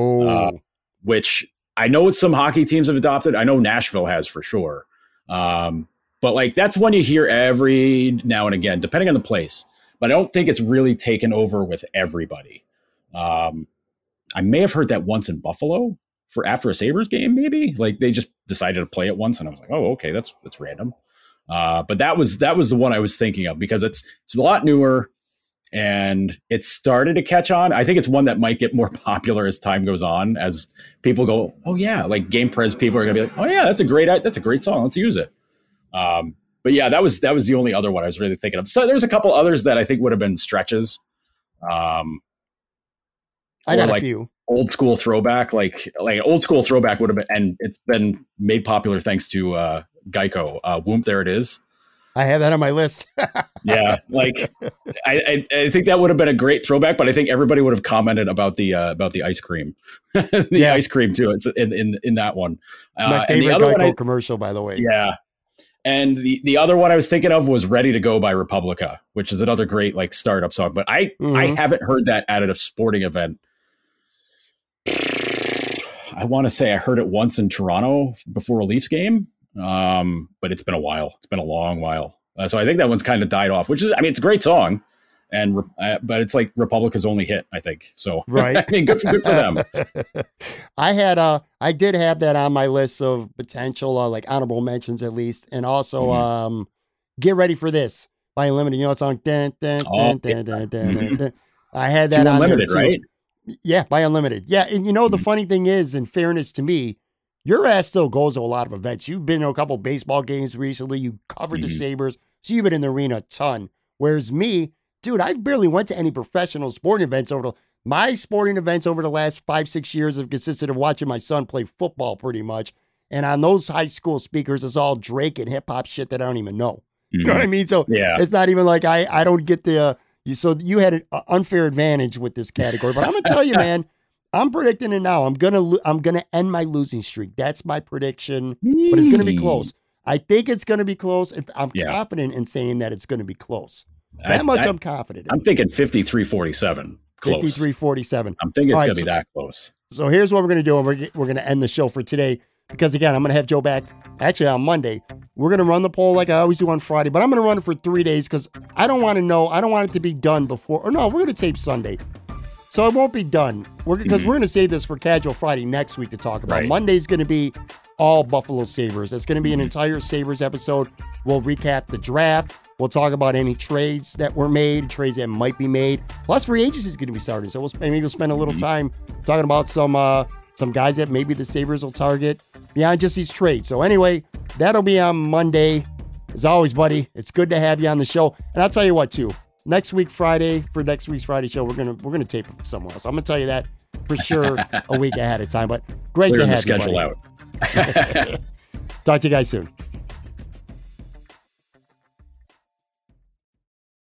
Speaker 3: Which I know some hockey teams have adopted. I know Nashville has for sure. But like, that's one you hear every now and again, depending on the place, but I don't think it's really taken over with everybody. I may have heard that once in Buffalo for after a Sabres game, maybe like they just decided to play it once and I was like, oh, okay, that's random. But that was the one I was thinking of because it's a lot newer and it started to catch on. I think it's one that might get more popular as time goes on, as people go, oh yeah, like Game Prez people are gonna be like, oh yeah, that's a great song. Let's use it. But yeah, that was the only other one I was really thinking of. So there's a couple others that I think would have been stretches.
Speaker 2: I got a few.
Speaker 3: Old school throwback, like old school throwback would have been, and it's been made popular thanks to Geico. Whoomp, There It Is.
Speaker 2: I have that on my list.
Speaker 3: Yeah, like I think that would have been a great throwback, but I think everybody would have commented about the ice cream, ice cream too. It's in that one.
Speaker 2: My favorite
Speaker 3: and the other
Speaker 2: Geico
Speaker 3: one
Speaker 2: commercial, by the way.
Speaker 3: Yeah. And the other one I was thinking of was Ready to Go by Republica, which is another great like startup song. But I haven't heard that at a sporting event. I want to say I heard it once in Toronto before a Leafs game, but it's been a while. It's been a long while. So I think that one's kind of died off, which is, it's a great song. but it's like Republica's only hit, I think. So
Speaker 2: right.
Speaker 3: I mean, good for them.
Speaker 2: I did have that on my list of potential, like honorable mentions at least, and also Get Ready for This by Unlimited. You know, it's on. Dun, dun, dun, dun, dun, dun, dun, dun. I had that on
Speaker 3: Unlimited,
Speaker 2: there too.
Speaker 3: right?
Speaker 2: Yeah, by Unlimited. Yeah, and you know the funny thing is, in fairness to me, your ass still goes to a lot of events. You've been to a couple baseball games recently. You covered the Sabres, so you've been in the arena a ton. Whereas me, dude, I barely went to any professional sporting events my sporting events over the last 5-6 years have consisted of watching my son play football pretty much. And on those high school speakers, it's all Drake and hip hop shit that I don't even know. You know what I mean? So it's not even like I don't get the, so you had an unfair advantage with this category, but I'm going to tell you, man, I'm predicting it now. I'm going to end my losing streak. That's my prediction, but it's going to be close. I think it's going to be close. I'm confident in saying that it's going to be close. I'm confident.
Speaker 3: I'm thinking 53-47. Close.
Speaker 2: 53-47.
Speaker 3: I'm thinking it's going to be that close.
Speaker 2: So here's what we're going to do. And we're going to end the show for today because, again, I'm going to have Joe back actually on Monday. We're going to run the poll like I always do on Friday, but I'm going to run it for 3 days because I don't want it to be done before. Or no, we're going to tape Sunday. So it won't be done. Because we're going to save this for Casual Friday next week to talk about. Right. Monday's going to be all Buffalo Sabres. It's going to be an entire Sabres episode. We'll recap the draft. We'll talk about any trades that were made, trades that might be made. Plus, free agency is going to be starting. So maybe we'll spend a little time talking about some guys that maybe the Sabres will target beyond just these trades. So anyway, that'll be on Monday. As always, buddy, it's good to have you on the show. And I'll tell you what, too. Next week's Friday show, we're gonna tape it somewhere else. I'm gonna tell you that for sure a week ahead of time. But great to have you, buddy.
Speaker 3: Schedule out.
Speaker 2: Talk to you guys soon.